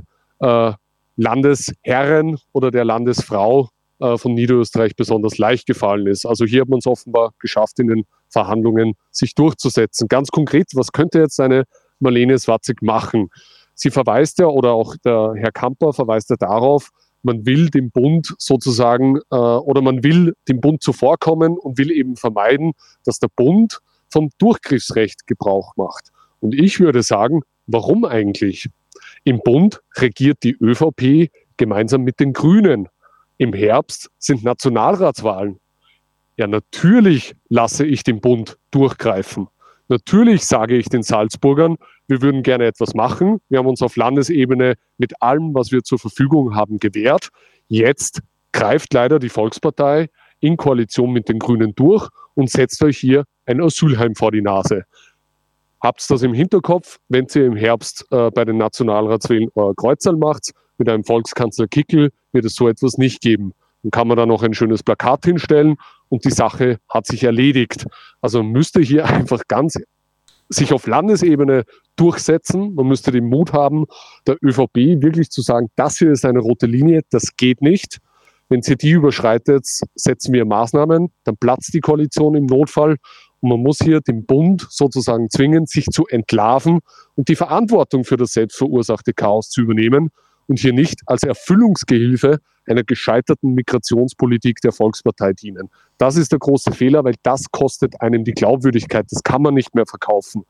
Landesherren oder der Landesfrau von Niederösterreich besonders leicht gefallen ist. Also hier hat man es offenbar geschafft, in den Verhandlungen sich durchzusetzen. Ganz konkret, was könnte jetzt eine Marlene Swatzek machen? Sie verweist ja, oder auch der Herr Kamper verweist ja darauf, man will dem Bund sozusagen oder man will dem Bund zuvorkommen und will eben vermeiden, dass der Bund vom Durchgriffsrecht Gebrauch macht. Und ich würde sagen, warum eigentlich? Im Bund regiert die ÖVP gemeinsam mit den Grünen. Im Herbst sind Nationalratswahlen. Ja, natürlich lasse ich den Bund durchgreifen. Natürlich sage ich den Salzburgern, wir würden gerne etwas machen. Wir haben uns auf Landesebene mit allem, was wir zur Verfügung haben, gewehrt. Jetzt greift leider die Volkspartei in Koalition mit den Grünen durch und setzt euch hier ein Asylheim vor die Nase. Habt das im Hinterkopf, wenn ihr im Herbst bei den Nationalratswahlen euer Kreuzerl macht, mit einem Volkskanzler Kickl, wird es so etwas nicht geben. Dann kann man da noch ein schönes Plakat hinstellen und die Sache hat sich erledigt. Also man müsste hier einfach ganz sich auf Landesebene durchsetzen. Man müsste den Mut haben, der ÖVP wirklich zu sagen, das hier ist eine rote Linie, das geht nicht. Wenn sie die überschreitet, setzen wir Maßnahmen, dann platzt die Koalition im Notfall und man muss hier den Bund sozusagen zwingen, sich zu entlarven und die Verantwortung für das selbstverursachte Chaos zu übernehmen und hier nicht als Erfüllungsgehilfe einer gescheiterten Migrationspolitik der Volkspartei dienen. Das ist der große Fehler, weil das kostet einem die Glaubwürdigkeit. Das kann man nicht mehr verkaufen.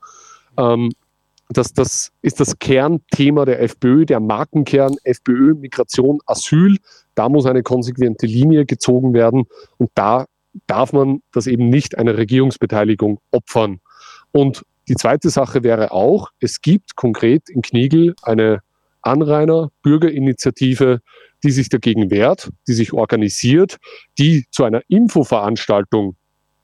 Das ist das Kernthema der FPÖ, der Markenkern FPÖ, Migration, Asyl. Da muss eine konsequente Linie gezogen werden und da darf man das eben nicht einer Regierungsbeteiligung opfern. Und die zweite Sache wäre auch, es gibt konkret in Knigl eine Anrainer-Bürgerinitiative, die sich dagegen wehrt, die sich organisiert, die zu einer Infoveranstaltung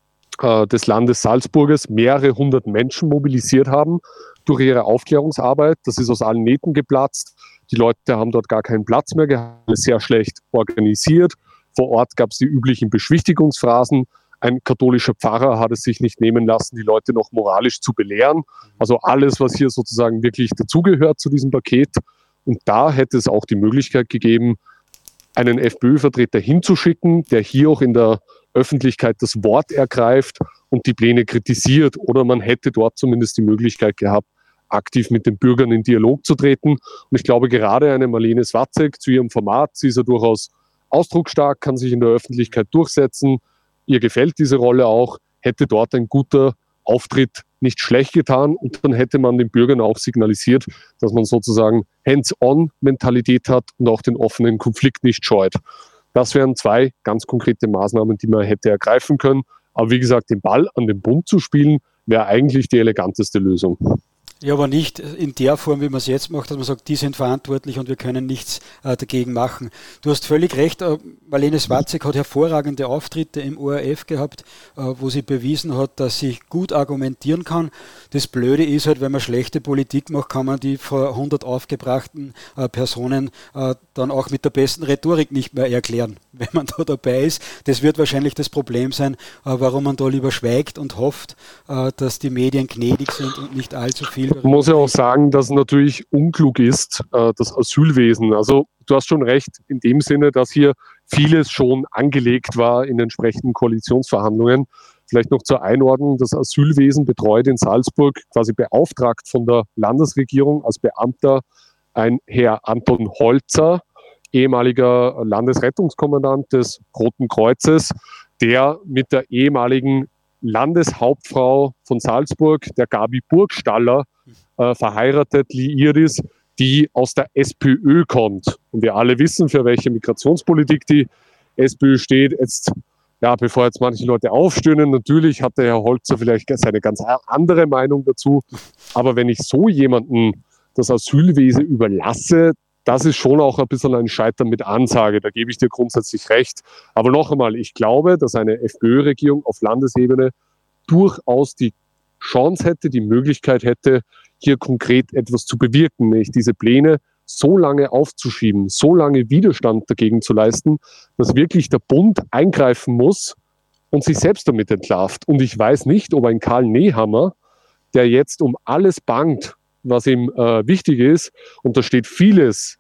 des Landes Salzburges mehrere hundert Menschen mobilisiert haben durch ihre Aufklärungsarbeit. Das ist aus allen Nähten geplatzt. Die Leute haben dort gar keinen Platz mehr gehabt, sehr schlecht organisiert. Vor Ort gab es die üblichen Beschwichtigungsphrasen. Ein katholischer Pfarrer hat es sich nicht nehmen lassen, die Leute noch moralisch zu belehren. Also alles, was hier sozusagen wirklich dazugehört zu diesem Paket. Und da hätte es auch die Möglichkeit gegeben, einen FPÖ-Vertreter hinzuschicken, der hier auch in der Öffentlichkeit das Wort ergreift und die Pläne kritisiert. Oder man hätte dort zumindest die Möglichkeit gehabt, aktiv mit den Bürgern in Dialog zu treten. Und ich glaube, gerade eine Marlene Swatzek zu ihrem Format, sie ist ja durchaus ausdrucksstark, kann sich in der Öffentlichkeit durchsetzen. Ihr gefällt diese Rolle auch, hätte dort ein guter Auftritt nicht schlecht getan und dann hätte man den Bürgern auch signalisiert, dass man sozusagen Hands-on-Mentalität hat und auch den offenen Konflikt nicht scheut. Das wären zwei ganz konkrete Maßnahmen, die man hätte ergreifen können. Aber wie gesagt, den Ball an den Bund zu spielen, wäre eigentlich die eleganteste Lösung. Ja, aber nicht in der Form, wie man es jetzt macht, dass man sagt, die sind verantwortlich und wir können nichts dagegen machen. Du hast völlig recht, Marlene Swatzek hat hervorragende Auftritte im ORF gehabt, wo sie bewiesen hat, dass sie gut argumentieren kann. Das Blöde ist halt, wenn man schlechte Politik macht, kann man die vor 100 aufgebrachten Personen dann auch mit der besten Rhetorik nicht mehr erklären, wenn man da dabei ist. Das wird wahrscheinlich das Problem sein, warum man da lieber schweigt und hofft, dass die Medien gnädig sind und nicht allzu viel. Ich muss ja auch sagen, dass natürlich unklug ist, das Asylwesen. Also du hast schon recht in dem Sinne, dass hier vieles schon angelegt war in entsprechenden Koalitionsverhandlungen. Vielleicht noch zur Einordnung, das Asylwesen betreut in Salzburg quasi beauftragt von der Landesregierung als Beamter ein Herr Anton Holzer, ehemaliger Landesrettungskommandant des Roten Kreuzes, der mit der ehemaligen Landeshauptfrau von Salzburg, der Gabi Burgstaller, verheiratet, liiert ist, die aus der SPÖ kommt. Und wir alle wissen, für welche Migrationspolitik die SPÖ steht. Jetzt, ja, bevor jetzt manche Leute aufstöhnen, natürlich hat der Herr Holzer vielleicht seine ganz andere Meinung dazu. Aber wenn ich so jemanden das Asylwesen überlasse, das ist schon auch ein bisschen ein Scheitern mit Ansage. Da gebe ich dir grundsätzlich recht. Aber noch einmal, ich glaube, dass eine FPÖ-Regierung auf Landesebene durchaus die Chance hätte, die Möglichkeit hätte, hier konkret etwas zu bewirken, nämlich diese Pläne so lange aufzuschieben, so lange Widerstand dagegen zu leisten, dass wirklich der Bund eingreifen muss und sich selbst damit entlarvt. Und ich weiß nicht, ob ein Karl Nehammer, der jetzt um alles bangt, was ihm wichtig ist, und da steht vieles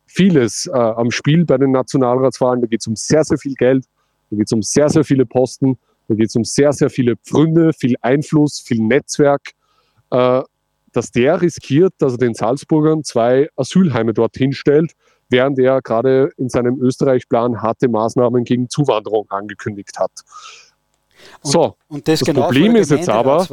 am Spiel bei den Nationalratswahlen, da geht es um sehr, sehr viel Geld, da geht es um sehr, sehr viele Posten, da geht es um sehr, sehr viele Pfründe, viel Einfluss, viel Netzwerk, dass der riskiert, dass er den Salzburgern 2 Asylheime dorthin stellt, während er gerade in seinem Österreich-Plan harte Maßnahmen gegen Zuwanderung angekündigt hat. Und das genau Problem ist jetzt aber,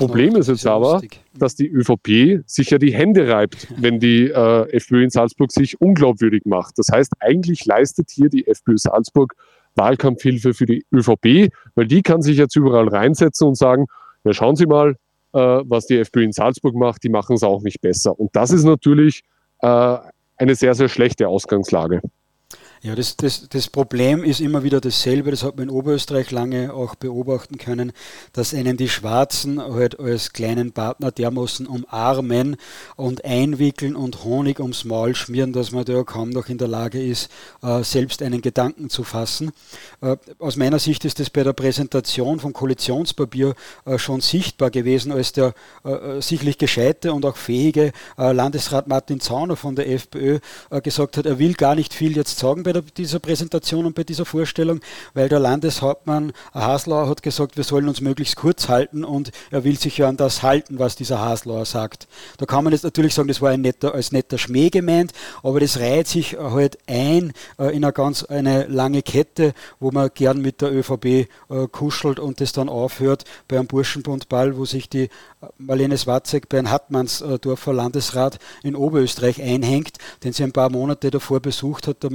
dass die ÖVP sich ja die Hände reibt, wenn die FPÖ in Salzburg sich unglaubwürdig macht. Das heißt, eigentlich leistet hier die FPÖ Salzburg Wahlkampfhilfe für die ÖVP, weil die kann sich jetzt überall reinsetzen und sagen, ja, schauen Sie mal, was die FPÖ in Salzburg macht, die machen es auch nicht besser. Und das ist natürlich eine sehr, sehr schlechte Ausgangslage. Ja, das Problem ist immer wieder dasselbe, das hat man in Oberösterreich lange auch beobachten können, dass einen die Schwarzen halt als kleinen Partner dermaßen umarmen und einwickeln und Honig ums Maul schmieren, dass man da kaum noch in der Lage ist, selbst einen Gedanken zu fassen. Aus meiner Sicht ist das bei der Präsentation vom Koalitionspapier schon sichtbar gewesen, als der sicherlich gescheite und auch fähige Landesrat Martin Zauner von der FPÖ gesagt hat, er will gar nicht viel jetzt sagen bei dieser Präsentation und bei dieser Vorstellung, weil der Landeshauptmann Haslauer hat gesagt, wir sollen uns möglichst kurz halten und er will sich ja an das halten, was dieser Haslauer sagt. Da kann man jetzt natürlich sagen, das war als netter Schmäh gemeint, aber das reiht sich halt ein in eine lange Kette, wo man gern mit der ÖVP kuschelt und das dann aufhört bei einem Burschenbundball, wo sich die Marlene Swatzek bei einem Hartmannsdorfer Landesrat in Oberösterreich einhängt, den sie ein paar Monate davor besucht hat, damit ihr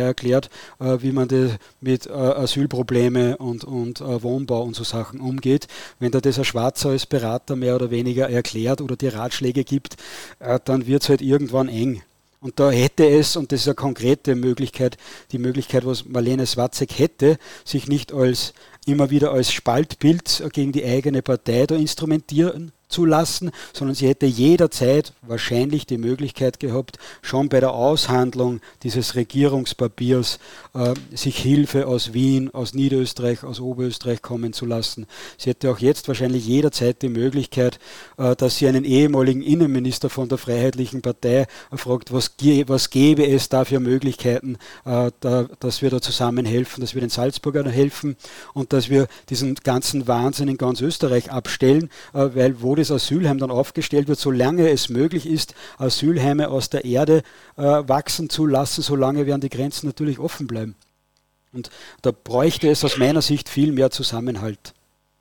erklärt, wie man mit Asylprobleme und Wohnbau und so Sachen umgeht. Wenn da das ein Schwarzer als Berater mehr oder weniger erklärt oder die Ratschläge gibt, dann wird es halt irgendwann eng. Und da hätte es, und das ist eine konkrete Möglichkeit, die Möglichkeit, was Marlene Swatzek hätte, sich nicht immer wieder als Spaltbild gegen die eigene Partei da instrumentieren zu lassen, sondern sie hätte jederzeit wahrscheinlich die Möglichkeit gehabt, schon bei der Aushandlung dieses Regierungspapiers sich Hilfe aus Wien, aus Niederösterreich, aus Oberösterreich kommen zu lassen. Sie hätte auch jetzt wahrscheinlich jederzeit die Möglichkeit, dass sie einen ehemaligen Innenminister von der Freiheitlichen Partei fragt, was gäbe es da für Möglichkeiten, dass wir da zusammen helfen, dass wir den Salzburgern helfen und dass wir diesen ganzen Wahnsinn in ganz Österreich abstellen, weil wo das Asylheim dann aufgestellt wird, solange es möglich ist, Asylheime aus der Erde wachsen zu lassen, solange werden die Grenzen natürlich offen bleiben. Und da bräuchte es aus meiner Sicht viel mehr Zusammenhalt.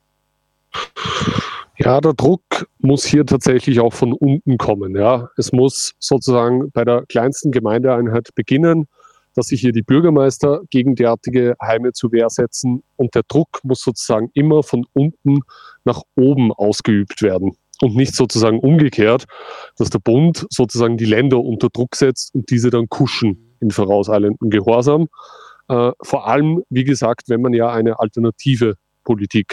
Ja, der Druck muss hier tatsächlich auch von unten kommen. Ja. Es muss sozusagen bei der kleinsten Gemeindeeinheit beginnen, dass sich hier die Bürgermeister gegen derartige Heime zur Wehr setzen und der Druck muss sozusagen immer von unten nach oben ausgeübt werden und nicht sozusagen umgekehrt, dass der Bund sozusagen die Länder unter Druck setzt und diese dann kuschen in vorauseilendem Gehorsam. Vor allem, wie gesagt, wenn man ja eine alternative Politik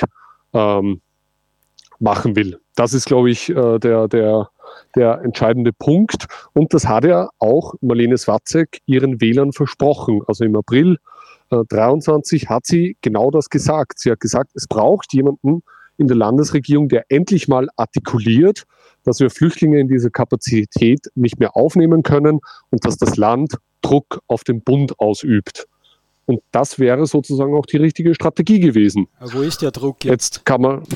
machen will. Das ist, glaube ich, der entscheidende Punkt. Und das hat ja auch Marlene Swatzek ihren Wählern versprochen. Also im April 23 hat sie genau das gesagt. Sie hat gesagt, es braucht jemanden in der Landesregierung, der endlich mal artikuliert, dass wir Flüchtlinge in dieser Kapazität nicht mehr aufnehmen können und dass das Land Druck auf den Bund ausübt. Und das wäre sozusagen auch die richtige Strategie gewesen. Aber wo ist der Druck jetzt? Jetzt kann man...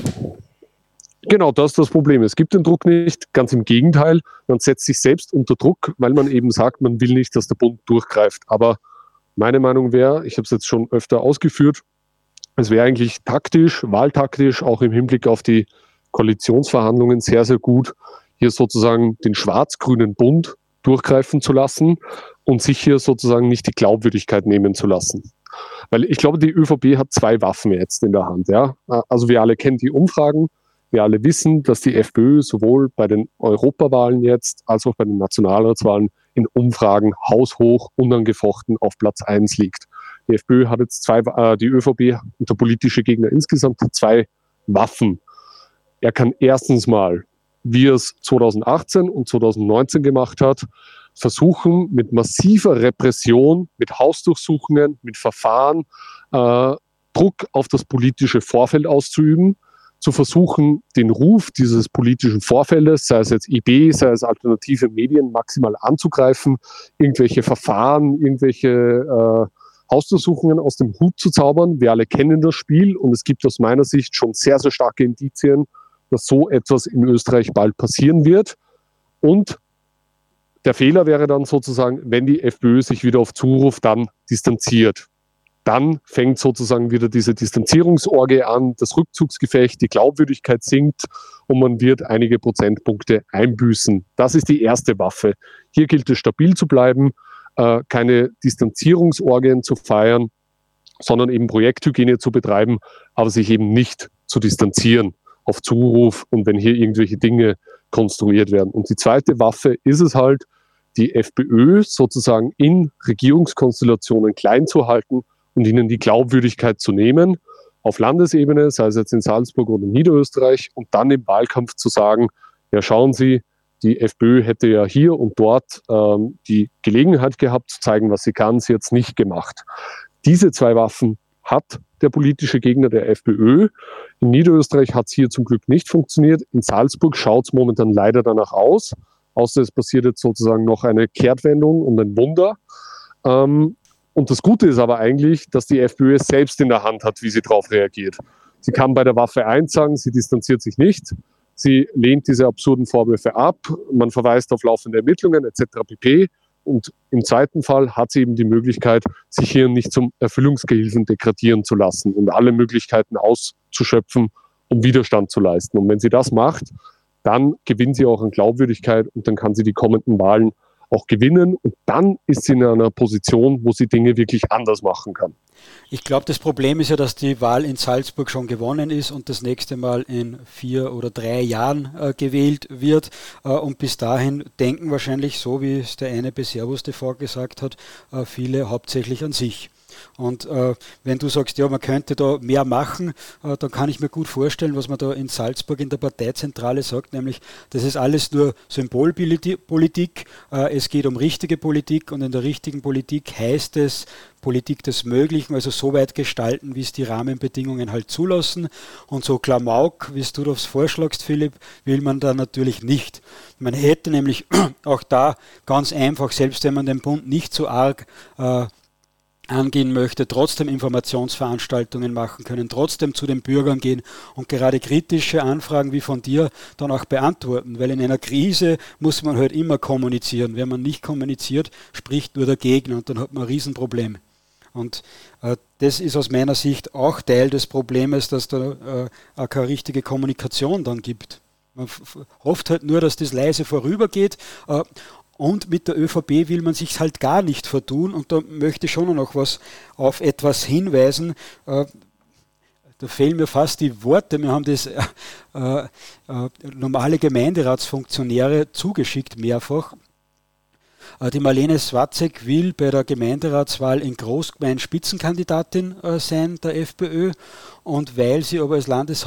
Genau, das ist das Problem. Es gibt den Druck nicht, ganz im Gegenteil. Man setzt sich selbst unter Druck, weil man eben sagt, man will nicht, dass der Bund durchgreift. Aber meine Meinung wäre, ich habe es jetzt schon öfter ausgeführt, es wäre eigentlich taktisch, wahltaktisch, auch im Hinblick auf die Koalitionsverhandlungen sehr, sehr gut, hier sozusagen den schwarz-grünen Bund durchgreifen zu lassen und sich hier sozusagen nicht die Glaubwürdigkeit nehmen zu lassen. Weil ich glaube, die ÖVP hat zwei Waffen jetzt in der Hand. Ja? Also wir alle kennen die Umfragen. Wir alle wissen, dass die FPÖ sowohl bei den Europawahlen jetzt als auch bei den Nationalratswahlen in Umfragen haushoch unangefochten auf Platz 1 liegt. Die FPÖ hat jetzt die ÖVP und der politische Gegner insgesamt zwei Waffen. Er kann erstens mal, wie er es 2018 und 2019 gemacht hat, versuchen mit massiver Repression, mit Hausdurchsuchungen, mit Verfahren Druck auf das politische Vorfeld auszuüben, zu versuchen, den Ruf dieses politischen Vorfeldes, sei es jetzt IB, sei es alternative Medien, maximal anzugreifen, irgendwelche Verfahren, irgendwelche Hausdurchsuchungen aus dem Hut zu zaubern. Wir alle kennen das Spiel und es gibt aus meiner Sicht schon sehr, sehr starke Indizien, dass so etwas in Österreich bald passieren wird. Und der Fehler wäre dann sozusagen, wenn die FPÖ sich wieder auf Zuruf dann distanziert. Dann fängt sozusagen wieder diese Distanzierungsorgie an, das Rückzugsgefecht, die Glaubwürdigkeit sinkt und man wird einige Prozentpunkte einbüßen. Das ist die erste Waffe. Hier gilt es, stabil zu bleiben, keine Distanzierungsorgien zu feiern, sondern eben Projekthygiene zu betreiben, aber sich eben nicht zu distanzieren auf Zuruf und wenn hier irgendwelche Dinge konstruiert werden. Und die zweite Waffe ist es halt, die FPÖ sozusagen in Regierungskonstellationen klein zu halten und ihnen die Glaubwürdigkeit zu nehmen, auf Landesebene, sei es jetzt in Salzburg oder Niederösterreich, und dann im Wahlkampf zu sagen, ja schauen Sie, die FPÖ hätte ja hier und dort die Gelegenheit gehabt zu zeigen, was sie kann, sie hat es nicht gemacht. Diese zwei Waffen hat der politische Gegner der FPÖ. In Niederösterreich hat es hier zum Glück nicht funktioniert. In Salzburg schaut es momentan leider danach aus, außer es passiert jetzt sozusagen noch eine Kehrtwendung und ein Wunder. Und das Gute ist aber eigentlich, dass die FPÖ es selbst in der Hand hat, wie sie darauf reagiert. Sie kann bei der Waffe 1 sagen, sie distanziert sich nicht. Sie lehnt diese absurden Vorwürfe ab. Man verweist auf laufende Ermittlungen etc. pp. Und im zweiten Fall hat sie eben die Möglichkeit, sich hier nicht zum Erfüllungsgehilfen degradieren zu lassen und alle Möglichkeiten auszuschöpfen, um Widerstand zu leisten. Und wenn sie das macht, dann gewinnt sie auch an Glaubwürdigkeit und dann kann sie die kommenden Wahlen auch gewinnen und dann ist sie in einer Position, wo sie Dinge wirklich anders machen kann. Ich glaube, das Problem ist ja, dass die Wahl in Salzburg schon gewonnen ist und das nächste Mal in 4 oder 3 Jahren gewählt wird. Und bis dahin denken wahrscheinlich, so wie es der eine Beservus davor gesagt hat, viele hauptsächlich an sich. Und wenn du sagst, ja, man könnte da mehr machen, dann kann ich mir gut vorstellen, was man da in Salzburg in der Parteizentrale sagt, nämlich, das ist alles nur Symbolpolitik, es geht um richtige Politik und in der richtigen Politik heißt es, Politik des Möglichen, also so weit gestalten, wie es die Rahmenbedingungen halt zulassen. Und so Klamauk, wie du das vorschlagst, Philipp, will man da natürlich nicht. Man hätte nämlich auch da ganz einfach, selbst wenn man den Bund nicht so arg angehen möchte, trotzdem Informationsveranstaltungen machen können, trotzdem zu den Bürgern gehen und gerade kritische Anfragen wie von dir dann auch beantworten, weil in einer Krise muss man halt immer kommunizieren. Wenn man nicht kommuniziert, spricht nur der Gegner und dann hat man ein Riesenproblem. Und das ist aus meiner Sicht auch Teil des Problems, dass da auch keine richtige Kommunikation dann gibt. Man hofft halt nur, dass das leise vorübergeht. Und mit der ÖVP will man sich halt gar nicht vertun. Und da möchte ich schon noch auf etwas hinweisen. Da fehlen mir fast die Worte. Wir haben das normale Gemeinderatsfunktionäre zugeschickt mehrfach. Die Marlene Swatzek will bei der Gemeinderatswahl in Großgemein Spitzenkandidatin sein, der FPÖ. Und weil sie aber als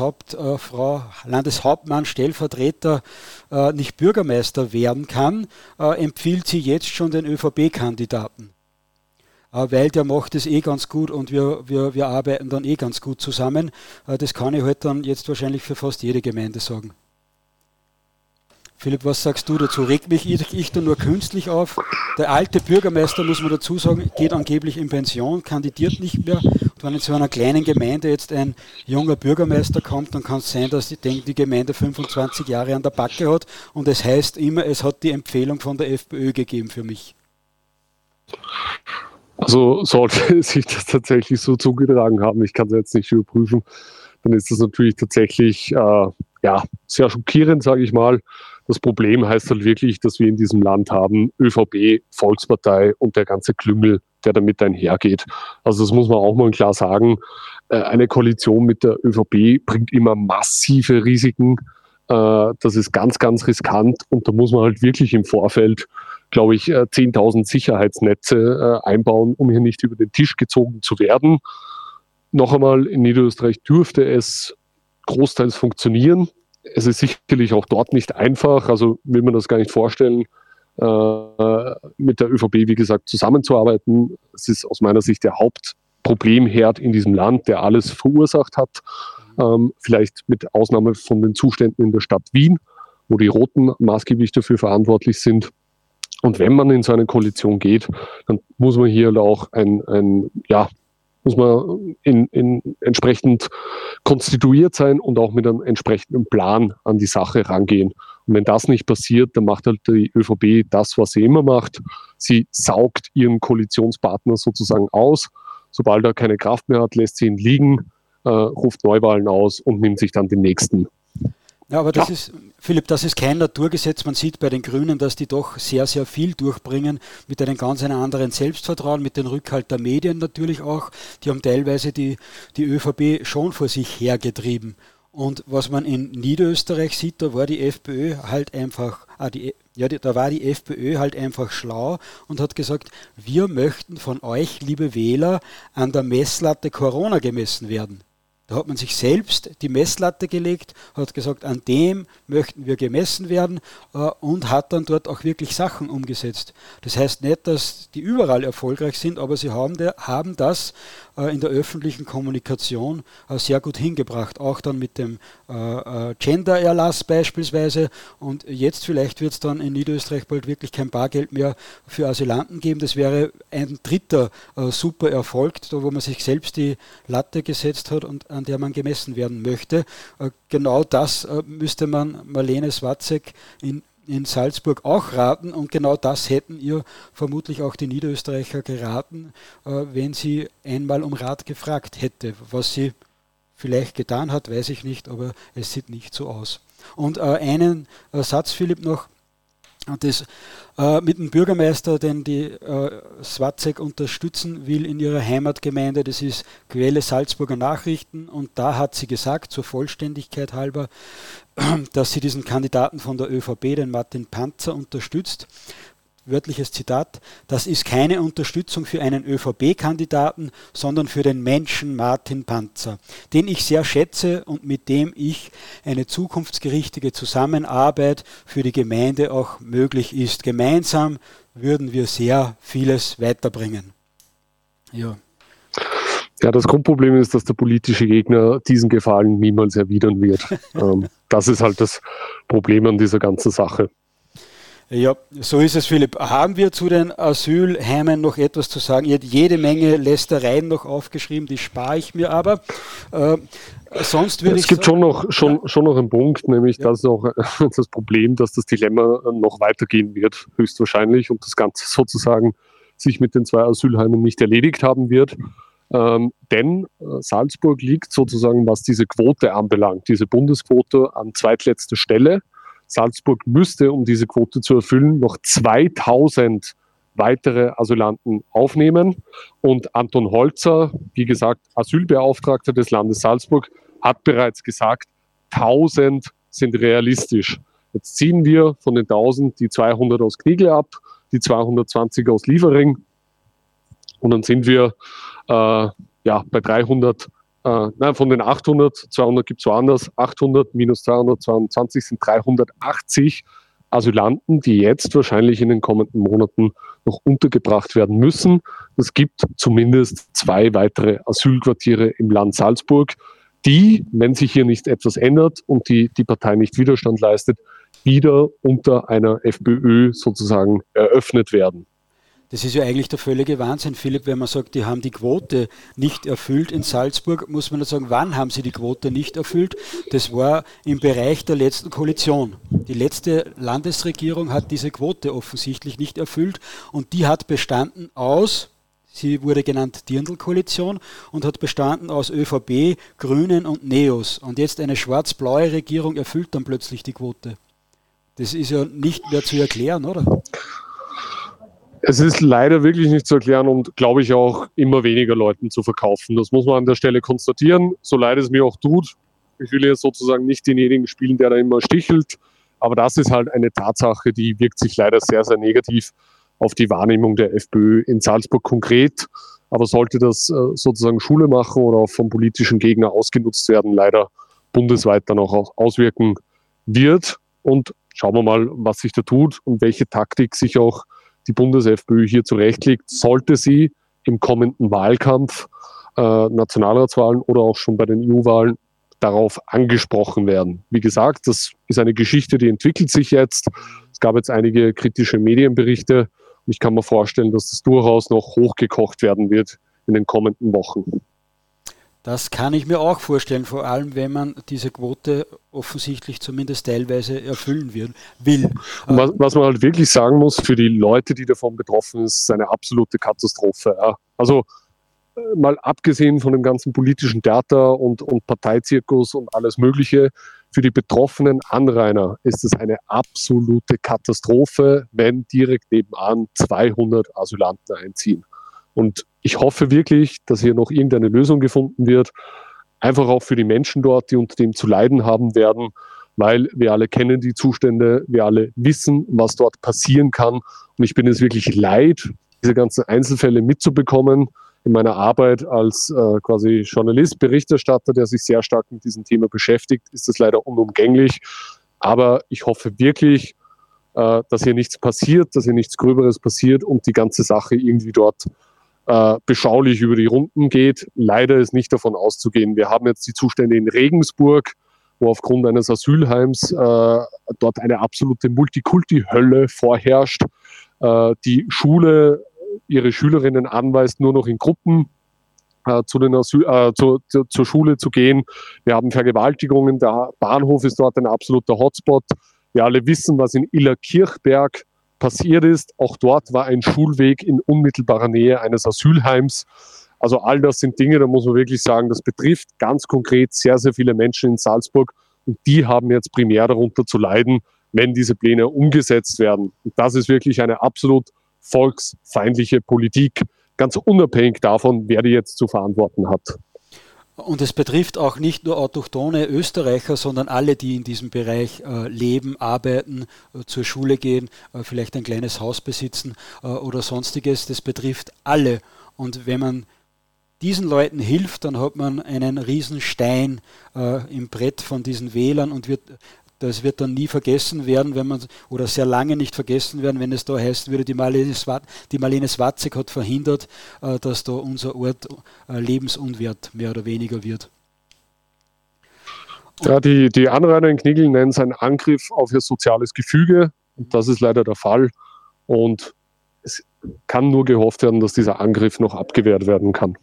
Landeshauptmann, Stellvertreter nicht Bürgermeister werden kann, empfiehlt sie jetzt schon den ÖVP-Kandidaten. Weil der macht es ganz gut und wir arbeiten dann ganz gut zusammen. Das kann ich halt dann jetzt wahrscheinlich für fast jede Gemeinde sagen. Philipp, was sagst du dazu? Regt mich ich da nur künstlich auf? Der alte Bürgermeister, muss man dazu sagen, geht angeblich in Pension, kandidiert nicht mehr. Und wenn in so einer kleinen Gemeinde jetzt ein junger Bürgermeister kommt, dann kann es sein, dass die Gemeinde 25 Jahre an der Backe hat. Und es heißt immer, es hat die Empfehlung von der FPÖ gegeben für mich. Also sollte sich das tatsächlich so zugetragen haben, ich kann es jetzt nicht überprüfen, dann ist das natürlich tatsächlich sehr schockierend, sage ich mal. Das Problem heißt halt wirklich, dass wir in diesem Land haben ÖVP, Volkspartei und der ganze Klüngel, der damit einhergeht. Also das muss man auch mal klar sagen. Eine Koalition mit der ÖVP bringt immer massive Risiken. Das ist ganz, ganz riskant und da muss man halt wirklich im Vorfeld, glaube ich, 10.000 Sicherheitsnetze einbauen, um hier nicht über den Tisch gezogen zu werden. Noch einmal, in Niederösterreich dürfte es großteils funktionieren. Es ist sicherlich auch dort nicht einfach, also will man das gar nicht vorstellen, mit der ÖVP, wie gesagt, zusammenzuarbeiten. Es ist aus meiner Sicht der Hauptproblemherd in diesem Land, der alles verursacht hat. Vielleicht mit Ausnahme von den Zuständen in der Stadt Wien, wo die Roten maßgeblich dafür verantwortlich sind. Und wenn man in so eine Koalition geht, dann muss man hier auch muss man entsprechend konstituiert sein und auch mit einem entsprechenden Plan an die Sache rangehen. Und wenn das nicht passiert, dann macht halt die ÖVP das, was sie immer macht. Sie saugt ihren Koalitionspartner sozusagen aus. Sobald er keine Kraft mehr hat, lässt sie ihn liegen, ruft Neuwahlen aus und nimmt sich dann den nächsten. Ja, aber das ist, Philipp, das ist kein Naturgesetz. Man sieht bei den Grünen, dass die doch sehr, sehr viel durchbringen, mit einem ganz anderen Selbstvertrauen, mit dem Rückhalt der Medien natürlich auch. Die haben teilweise die ÖVP schon vor sich hergetrieben. Und was man in Niederösterreich sieht, da war die FPÖ halt einfach, da war die FPÖ halt einfach schlau und hat gesagt, wir möchten von euch, liebe Wähler, an der Messlatte Corona gemessen werden. Da hat man sich selbst die Messlatte gelegt, hat gesagt, an dem möchten wir gemessen werden und hat dann dort auch wirklich Sachen umgesetzt. Das heißt nicht, dass die überall erfolgreich sind, aber sie haben das in der öffentlichen Kommunikation sehr gut hingebracht, auch dann mit dem Gender-Erlass beispielsweise. Und jetzt vielleicht wird es dann in Niederösterreich bald wirklich kein Bargeld mehr für Asylanten geben. Das wäre ein dritter super Erfolg, da wo man sich selbst die Latte gesetzt hat und an der man gemessen werden möchte. Genau das müsste man Marlene Swatzek in Salzburg auch raten und genau das hätten ihr vermutlich auch die Niederösterreicher geraten, wenn sie einmal um Rat gefragt hätte. Was sie vielleicht getan hat, weiß ich nicht, aber es sieht nicht so aus. Und einen Satz, Philipp, noch. Und das mit dem Bürgermeister, den die Swatzek unterstützen will in ihrer Heimatgemeinde, das ist Quelle Salzburger Nachrichten, und da hat sie gesagt, zur Vollständigkeit halber, dass sie diesen Kandidaten von der ÖVP, den Martin Panzer, unterstützt. Wörtliches Zitat: Das ist keine Unterstützung für einen ÖVP-Kandidaten, sondern für den Menschen Martin Panzer, den ich sehr schätze und mit dem ich eine zukunftsgerichtete Zusammenarbeit für die Gemeinde auch möglich ist. Gemeinsam würden wir sehr vieles weiterbringen. Ja. Ja, das Grundproblem ist, dass der politische Gegner diesen Gefallen niemals erwidern wird. Das ist halt das Problem an dieser ganzen Sache. Ja, so ist es, Philipp. Haben wir zu den Asylheimen noch etwas zu sagen? Ich hätte jede Menge Lästereien noch aufgeschrieben, die spare ich mir aber. Sonst würde es gibt schon noch einen Punkt, nämlich das ist auch das Problem, dass das Dilemma noch weitergehen wird, höchstwahrscheinlich, und das Ganze sozusagen sich mit den 2 Asylheimen nicht erledigt haben wird. Denn Salzburg liegt sozusagen, was diese Quote anbelangt, diese Bundesquote, an zweitletzter Stelle. Salzburg müsste, um diese Quote zu erfüllen, noch 2000 weitere Asylanten aufnehmen. Und Anton Holzer, wie gesagt, Asylbeauftragter des Landes Salzburg, hat bereits gesagt, 1000 sind realistisch. Jetzt ziehen wir von den 1000 die 200 aus Knigl ab, die 220 aus Liefering, und dann sind wir bei 300. Von den 800, 200 gibt es woanders, 800 minus 222 sind 380 Asylanten, die jetzt wahrscheinlich in den kommenden Monaten noch untergebracht werden müssen. Es gibt zumindest 2 weitere Asylquartiere im Land Salzburg, die, wenn sich hier nicht etwas ändert und die Partei nicht Widerstand leistet, wieder unter einer FPÖ sozusagen eröffnet werden. Das ist ja eigentlich der völlige Wahnsinn, Philipp, wenn man sagt, die haben die Quote nicht erfüllt in Salzburg, muss man sagen, wann haben sie die Quote nicht erfüllt? Das war im Bereich der letzten Koalition. Die letzte Landesregierung hat diese Quote offensichtlich nicht erfüllt, und die hat bestanden aus, sie wurde genannt Dirndl-Koalition, und hat bestanden aus ÖVP, Grünen und Neos. Und jetzt eine schwarz-blaue Regierung erfüllt dann plötzlich die Quote. Das ist ja nicht mehr zu erklären, oder? Es ist leider wirklich nicht zu erklären und, glaube ich, auch immer weniger Leuten zu verkaufen. Das muss man an der Stelle konstatieren, so leid es mir auch tut. Ich will jetzt sozusagen nicht denjenigen spielen, der da immer stichelt, aber das ist halt eine Tatsache, die wirkt sich leider sehr, sehr negativ auf die Wahrnehmung der FPÖ in Salzburg konkret. Aber sollte das sozusagen Schule machen oder auch vom politischen Gegner ausgenutzt werden, leider bundesweit dann auch auswirken wird. Und schauen wir mal, was sich da tut und welche Taktik sich auch die Bundes-FPÖ hier zurechtlegt, sollte sie im kommenden Wahlkampf, Nationalratswahlen oder auch schon bei den EU-Wahlen, darauf angesprochen werden. Wie gesagt, das ist eine Geschichte, die entwickelt sich jetzt. Es gab jetzt einige kritische Medienberichte und ich kann mir vorstellen, dass das durchaus noch hochgekocht werden wird in den kommenden Wochen. Das kann ich mir auch vorstellen, vor allem wenn man diese Quote offensichtlich zumindest teilweise erfüllen will. Was man halt wirklich sagen muss, für die Leute, die davon betroffen sind, ist es eine absolute Katastrophe. Ja. Also mal abgesehen von dem ganzen politischen Theater und Parteizirkus und alles Mögliche, für die betroffenen Anrainer ist es eine absolute Katastrophe, wenn direkt nebenan 200 Asylanten einziehen. Und ich hoffe wirklich, dass hier noch irgendeine Lösung gefunden wird, einfach auch für die Menschen dort, die unter dem zu leiden haben werden, weil wir alle kennen die Zustände, wir alle wissen, was dort passieren kann. Und ich bin es wirklich leid, diese ganzen Einzelfälle mitzubekommen. In meiner Arbeit als quasi Journalist, Berichterstatter, der sich sehr stark mit diesem Thema beschäftigt, ist das leider unumgänglich. Aber ich hoffe wirklich, dass hier nichts passiert, dass hier nichts Gröberes passiert und die ganze Sache irgendwie dort beschaulich über die Runden geht. Leider ist nicht davon auszugehen. Wir haben jetzt die Zustände in Regensburg, wo aufgrund eines Asylheims dort eine absolute Multikulti-Hölle vorherrscht. Die Schule ihre Schülerinnen anweist, nur noch in Gruppen zur Schule zu gehen. Wir haben Vergewaltigungen. Der Bahnhof ist dort ein absoluter Hotspot. Wir alle wissen, was in Illerkirchberg passiert ist. Auch dort war ein Schulweg in unmittelbarer Nähe eines Asylheims. Also all das sind Dinge, da muss man wirklich sagen, das betrifft ganz konkret sehr, sehr viele Menschen in Salzburg und die haben jetzt primär darunter zu leiden, wenn diese Pläne umgesetzt werden. Und das ist wirklich eine absolut volksfeindliche Politik, ganz unabhängig davon, wer die jetzt zu verantworten hat. Und es betrifft auch nicht nur autochthone Österreicher, sondern alle, die in diesem Bereich leben, arbeiten, zur Schule gehen, vielleicht ein kleines Haus besitzen oder sonstiges. Das betrifft alle. Und wenn man diesen Leuten hilft, dann hat man einen Riesenstein im Brett von diesen Wählern und das wird dann nie vergessen werden, oder sehr lange nicht vergessen werden, wenn es da heißt würde, die Marlene Swatzek hat verhindert, dass da unser Ort lebensunwert mehr oder weniger wird. Ja, die Anrainer in Knigl nennen es einen Angriff auf ihr soziales Gefüge. Und das ist leider der Fall. Und es kann nur gehofft werden, dass dieser Angriff noch abgewehrt werden kann.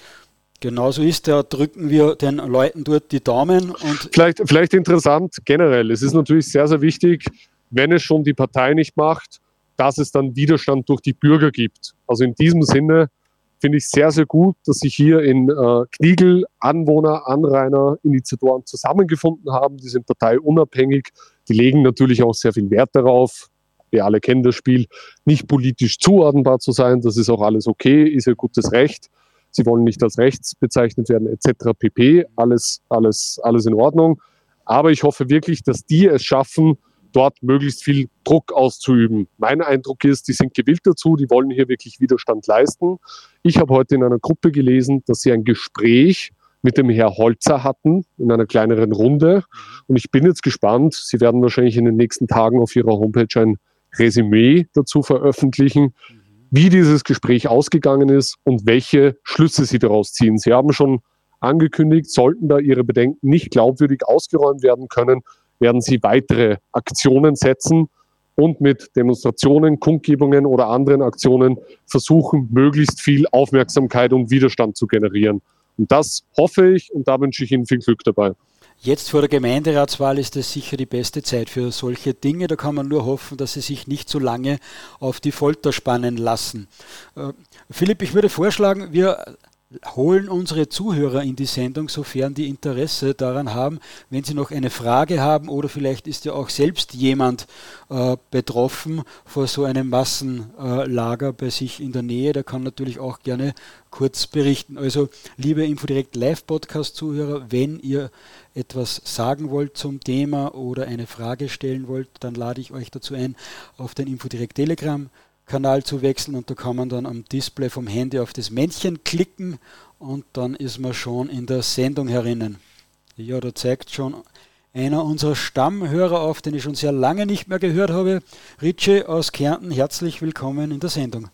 Genauso ist, da drücken wir den Leuten dort die Daumen. Und vielleicht interessant generell, es ist natürlich sehr, sehr wichtig, wenn es schon die Partei nicht macht, dass es dann Widerstand durch die Bürger gibt. Also in diesem Sinne finde ich sehr, sehr gut, dass sich hier in Knigl Anwohner, Anrainer, Initiatoren zusammengefunden haben. Die sind parteiunabhängig, die legen natürlich auch sehr viel Wert darauf. Wir alle kennen das Spiel, nicht politisch zuordnenbar zu sein, das ist auch alles okay, ist ihr gutes Recht. Sie wollen nicht als rechts bezeichnet werden, etc. pp. Alles in Ordnung. Aber ich hoffe wirklich, dass die es schaffen, dort möglichst viel Druck auszuüben. Mein Eindruck ist, die sind gewillt dazu, die wollen hier wirklich Widerstand leisten. Ich habe heute in einer Gruppe gelesen, dass sie ein Gespräch mit dem Herrn Holzer hatten, in einer kleineren Runde. Und ich bin jetzt gespannt, Sie werden wahrscheinlich in den nächsten Tagen auf Ihrer Homepage ein Resümee dazu veröffentlichen, wie dieses Gespräch ausgegangen ist und welche Schlüsse Sie daraus ziehen. Sie haben schon angekündigt, sollten da Ihre Bedenken nicht glaubwürdig ausgeräumt werden können, werden Sie weitere Aktionen setzen und mit Demonstrationen, Kundgebungen oder anderen Aktionen versuchen, möglichst viel Aufmerksamkeit und Widerstand zu generieren. Und das hoffe ich und da wünsche ich Ihnen viel Glück dabei. Jetzt vor der Gemeinderatswahl ist es sicher die beste Zeit für solche Dinge. Da kann man nur hoffen, dass sie sich nicht so lange auf die Folter spannen lassen. Philipp, ich würde vorschlagen, wir holen unsere Zuhörer in die Sendung, sofern die Interesse daran haben. Wenn sie noch eine Frage haben oder vielleicht ist ja auch selbst jemand betroffen vor so einem Massenlager bei sich in der Nähe, der kann natürlich auch gerne kurz berichten. Also, liebe Infodirect Live-Podcast-Zuhörer, wenn ihr etwas sagen wollt zum Thema oder eine Frage stellen wollt, dann lade ich euch dazu ein, auf den Infodirect Telegram-Kanal zu wechseln und da kann man dann am Display vom Handy auf das Männchen klicken und dann ist man schon in der Sendung herinnen. Ja, da zeigt schon einer unserer Stammhörer auf, den ich schon sehr lange nicht mehr gehört habe. Ritchie aus Kärnten, herzlich willkommen in der Sendung.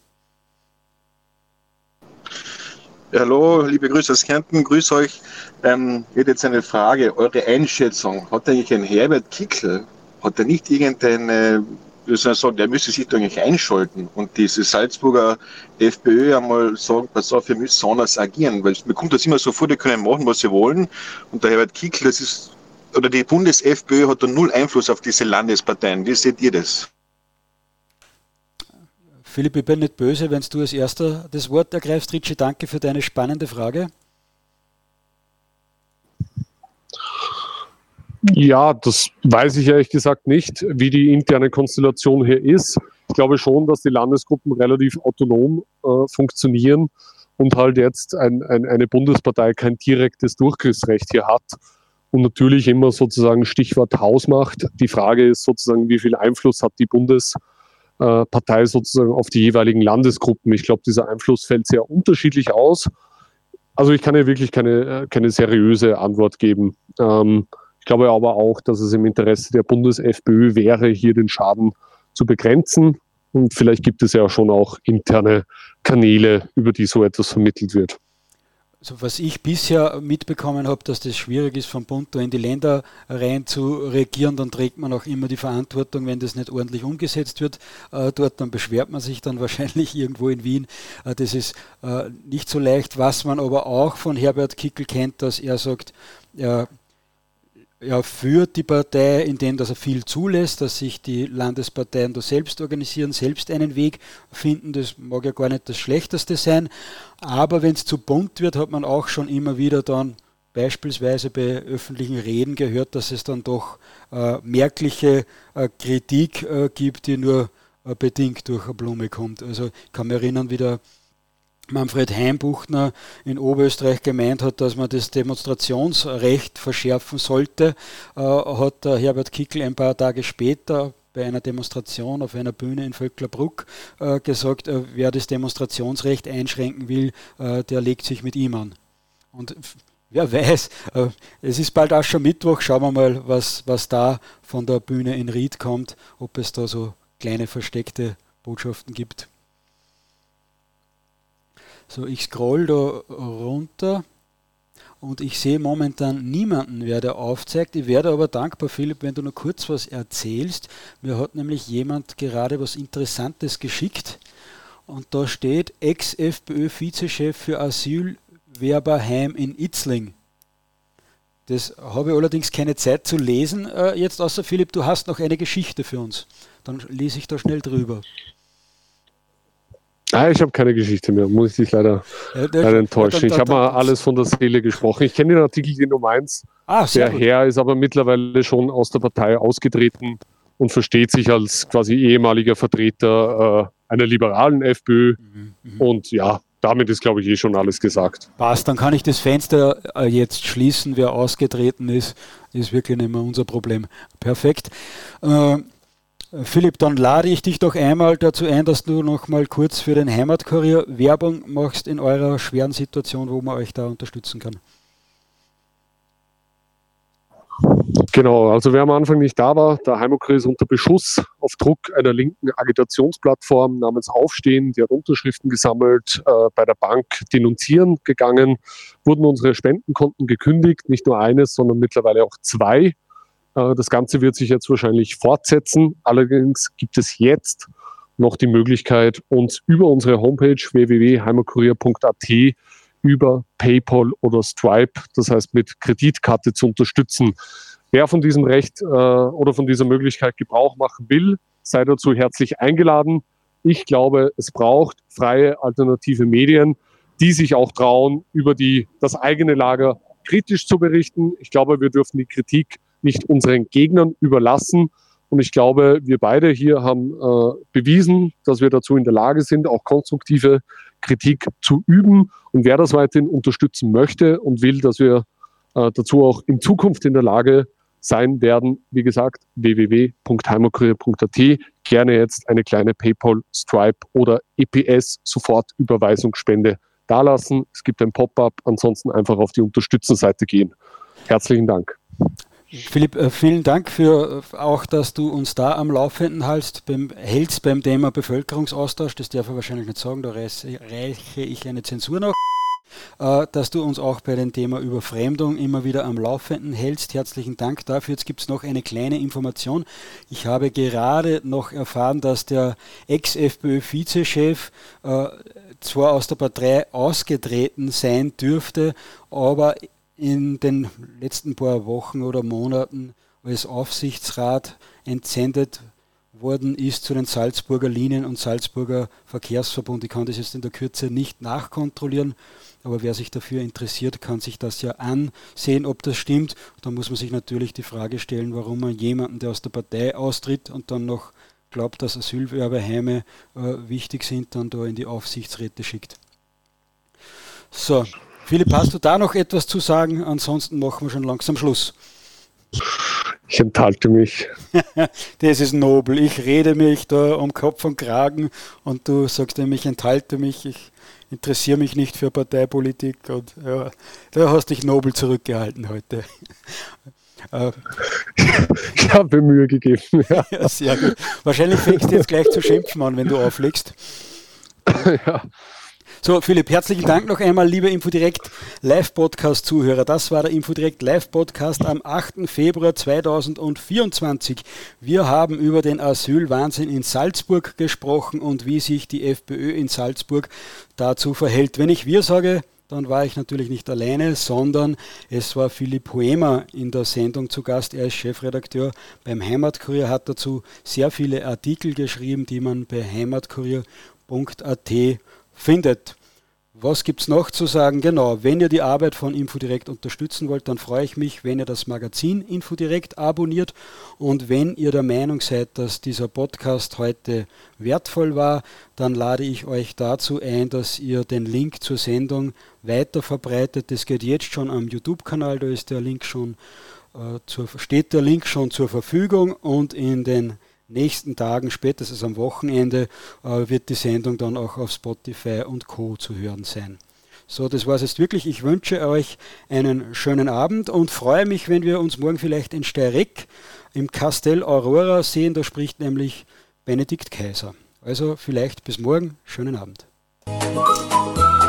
Hallo, liebe Grüße aus Kärnten, grüß euch. Ich hätte jetzt eine Frage, eure Einschätzung, hat eigentlich ein Herbert Kickl, hat er nicht irgendeine, der müsste sich da eigentlich einschalten und diese Salzburger FPÖ einmal sagen, pass auf, wir müssen anders agieren, weil mir kommt das immer so vor, die können machen, was sie wollen und der Herbert Kickl, oder die Bundes-FPÖ hat da null Einfluss auf diese Landesparteien. Wie seht ihr das? Philipp, ich bin nicht böse, wenn du als Erster das Wort ergreifst. Ritchie, danke für deine spannende Frage. Ja, das weiß ich ehrlich gesagt nicht, wie die interne Konstellation hier ist. Ich glaube schon, dass die Landesgruppen relativ autonom funktionieren und halt jetzt eine Bundespartei kein direktes Durchgriffsrecht hier hat. Und natürlich immer sozusagen Stichwort Hausmacht. Die Frage ist sozusagen, wie viel Einfluss hat die Bundespartei sozusagen auf die jeweiligen Landesgruppen. Ich glaube, dieser Einfluss fällt sehr unterschiedlich aus. Also ich kann hier wirklich keine seriöse Antwort geben. Ich glaube aber auch, dass es im Interesse der Bundes-FPÖ wäre, hier den Schaden zu begrenzen. Und vielleicht gibt es ja schon auch interne Kanäle, über die so etwas vermittelt wird. Also was ich bisher mitbekommen habe, dass das schwierig ist, vom Bund da in die Länder rein zu regieren, dann trägt man auch immer die Verantwortung, wenn das nicht ordentlich umgesetzt wird. Dort dann beschwert man sich dann wahrscheinlich irgendwo in Wien. Das ist nicht so leicht. Was man aber auch von Herbert Kickl kennt, dass er sagt, er führt die Partei, indem dass er viel zulässt, dass sich die Landesparteien da selbst organisieren, selbst einen Weg finden. Das mag ja gar nicht das Schlechteste sein. Aber wenn es zu bunt wird, hat man auch schon immer wieder dann beispielsweise bei öffentlichen Reden gehört, dass es dann doch merkliche Kritik gibt, die nur bedingt durch eine Blume kommt. Also ich kann mich erinnern, wie der Manfred Heimbuchner in Oberösterreich gemeint hat, dass man das Demonstrationsrecht verschärfen sollte, hat der Herbert Kickl ein paar Tage später bei einer Demonstration auf einer Bühne in Vöcklerbruck gesagt, wer das Demonstrationsrecht einschränken will, der legt sich mit ihm an. Und wer weiß, es ist bald auch schon Mittwoch, schauen wir mal, was da von der Bühne in Ried kommt, ob es da so kleine versteckte Botschaften gibt. So, ich scroll da runter und ich sehe momentan niemanden, wer da aufzeigt. Ich wäre aber dankbar, Philipp, wenn du noch kurz was erzählst. Mir hat nämlich jemand gerade was Interessantes geschickt und da steht Ex-FPÖ-Vizechef für Asylwerberheim in Itzling. Das habe ich allerdings keine Zeit zu lesen jetzt, außer Philipp, du hast noch eine Geschichte für uns. Dann lese ich da schnell drüber. Ich habe keine Geschichte mehr, muss ich dich leider enttäuschen. Ich habe mal alles von der Seele gesprochen. Ich kenne den Artikel, den du meinst. Der Herr ist aber mittlerweile schon aus der Partei ausgetreten und versteht sich als quasi ehemaliger Vertreter einer liberalen FPÖ. Und ja, damit ist, glaube ich, schon alles gesagt. Passt, dann kann ich das Fenster jetzt schließen. Wer ausgetreten ist, ist wirklich nicht mehr unser Problem. Perfekt. Philipp, dann lade ich dich doch einmal dazu ein, dass du noch mal kurz für den Heimatkurier Werbung machst in eurer schweren Situation, wo man euch da unterstützen kann. Genau, also wer am Anfang nicht da war, der Heimatkurier ist unter Beschuss auf Druck einer linken Agitationsplattform namens Aufstehen, die hat Unterschriften gesammelt, bei der Bank denunzieren gegangen, wurden unsere Spendenkonten gekündigt, nicht nur eines, sondern mittlerweile auch 2. Das Ganze wird sich jetzt wahrscheinlich fortsetzen. Allerdings gibt es jetzt noch die Möglichkeit, uns über unsere Homepage www.heimatkurier.at über PayPal oder Stripe, das heißt mit Kreditkarte, zu unterstützen. Wer von diesem Recht oder von dieser Möglichkeit Gebrauch machen will, sei dazu herzlich eingeladen. Ich glaube, es braucht freie alternative Medien, die sich auch trauen, über das eigene Lager kritisch zu berichten. Ich glaube, wir dürfen die Kritik nicht unseren Gegnern überlassen. Und ich glaube, wir beide hier haben bewiesen, dass wir dazu in der Lage sind, auch konstruktive Kritik zu üben. Und wer das weiterhin unterstützen möchte und will, dass wir dazu auch in Zukunft in der Lage sein werden, wie gesagt, www.heimatkurier.at, gerne jetzt eine kleine PayPal, Stripe oder EPS-Sofortüberweisungsspende dalassen. Es gibt ein Pop-up, ansonsten einfach auf die Unterstützen-Seite gehen. Herzlichen Dank. Philipp, vielen Dank für auch, dass du uns da am Laufenden hältst beim Thema Bevölkerungsaustausch. Das darf ich wahrscheinlich nicht sagen, da reiche ich eine Zensur noch. Dass du uns auch bei dem Thema Überfremdung immer wieder am Laufenden hältst. Herzlichen Dank dafür. Jetzt gibt es noch eine kleine Information. Ich habe gerade noch erfahren, dass der Ex-FPÖ-Vizechef zwar aus der Partei ausgetreten sein dürfte, aber in den letzten paar Wochen oder Monaten als Aufsichtsrat entsendet worden ist zu den Salzburger Linien und Salzburger Verkehrsverbund. Ich kann das jetzt in der Kürze nicht nachkontrollieren, aber wer sich dafür interessiert, kann sich das ja ansehen, ob das stimmt. Da muss man sich natürlich die Frage stellen, warum man jemanden, der aus der Partei austritt und dann noch glaubt, dass Asylwerberheime wichtig sind, dann da in die Aufsichtsräte schickt. So, Philipp, hast du da noch etwas zu sagen? Ansonsten machen wir schon langsam Schluss. Ich enthalte mich. Das ist nobel. Ich rede mich da um Kopf und Kragen und du sagst ihm, ich enthalte mich, ich interessiere mich nicht für Parteipolitik und ja, da hast dich nobel zurückgehalten heute. Ich habe mir Mühe gegeben. Ja. Ja, sehr gut. Wahrscheinlich fängst du jetzt gleich zu schimpfen an, wenn du auflegst. Ja. So, Philipp, herzlichen Dank noch einmal, liebe Infodirect Live-Podcast-Zuhörer. Das war der Infodirect Live-Podcast am 8. Februar 2024. Wir haben über den Asylwahnsinn in Salzburg gesprochen und wie sich die FPÖ in Salzburg dazu verhält. Wenn ich wir sage, dann war ich natürlich nicht alleine, sondern es war Philipp Hoemer in der Sendung zu Gast. Er ist Chefredakteur beim Heimatkurier, hat dazu sehr viele Artikel geschrieben, die man bei heimatkurier.at findet. Was gibt es noch zu sagen? Genau, wenn ihr die Arbeit von InfoDirect unterstützen wollt, dann freue ich mich, wenn ihr das Magazin InfoDirect abonniert und wenn ihr der Meinung seid, dass dieser Podcast heute wertvoll war, dann lade ich euch dazu ein, dass ihr den Link zur Sendung weiter verbreitet. Das geht jetzt schon am YouTube-Kanal, da ist der Link schon, steht der Link schon zur Verfügung und in den nächsten Tagen, spätestens am Wochenende, wird die Sendung dann auch auf Spotify und Co. zu hören sein. So, das war es jetzt wirklich. Ich wünsche euch einen schönen Abend und freue mich, wenn wir uns morgen vielleicht in Steyregg im Castell Aurora sehen. Da spricht nämlich Benedikt Kaiser. Also vielleicht bis morgen. Schönen Abend.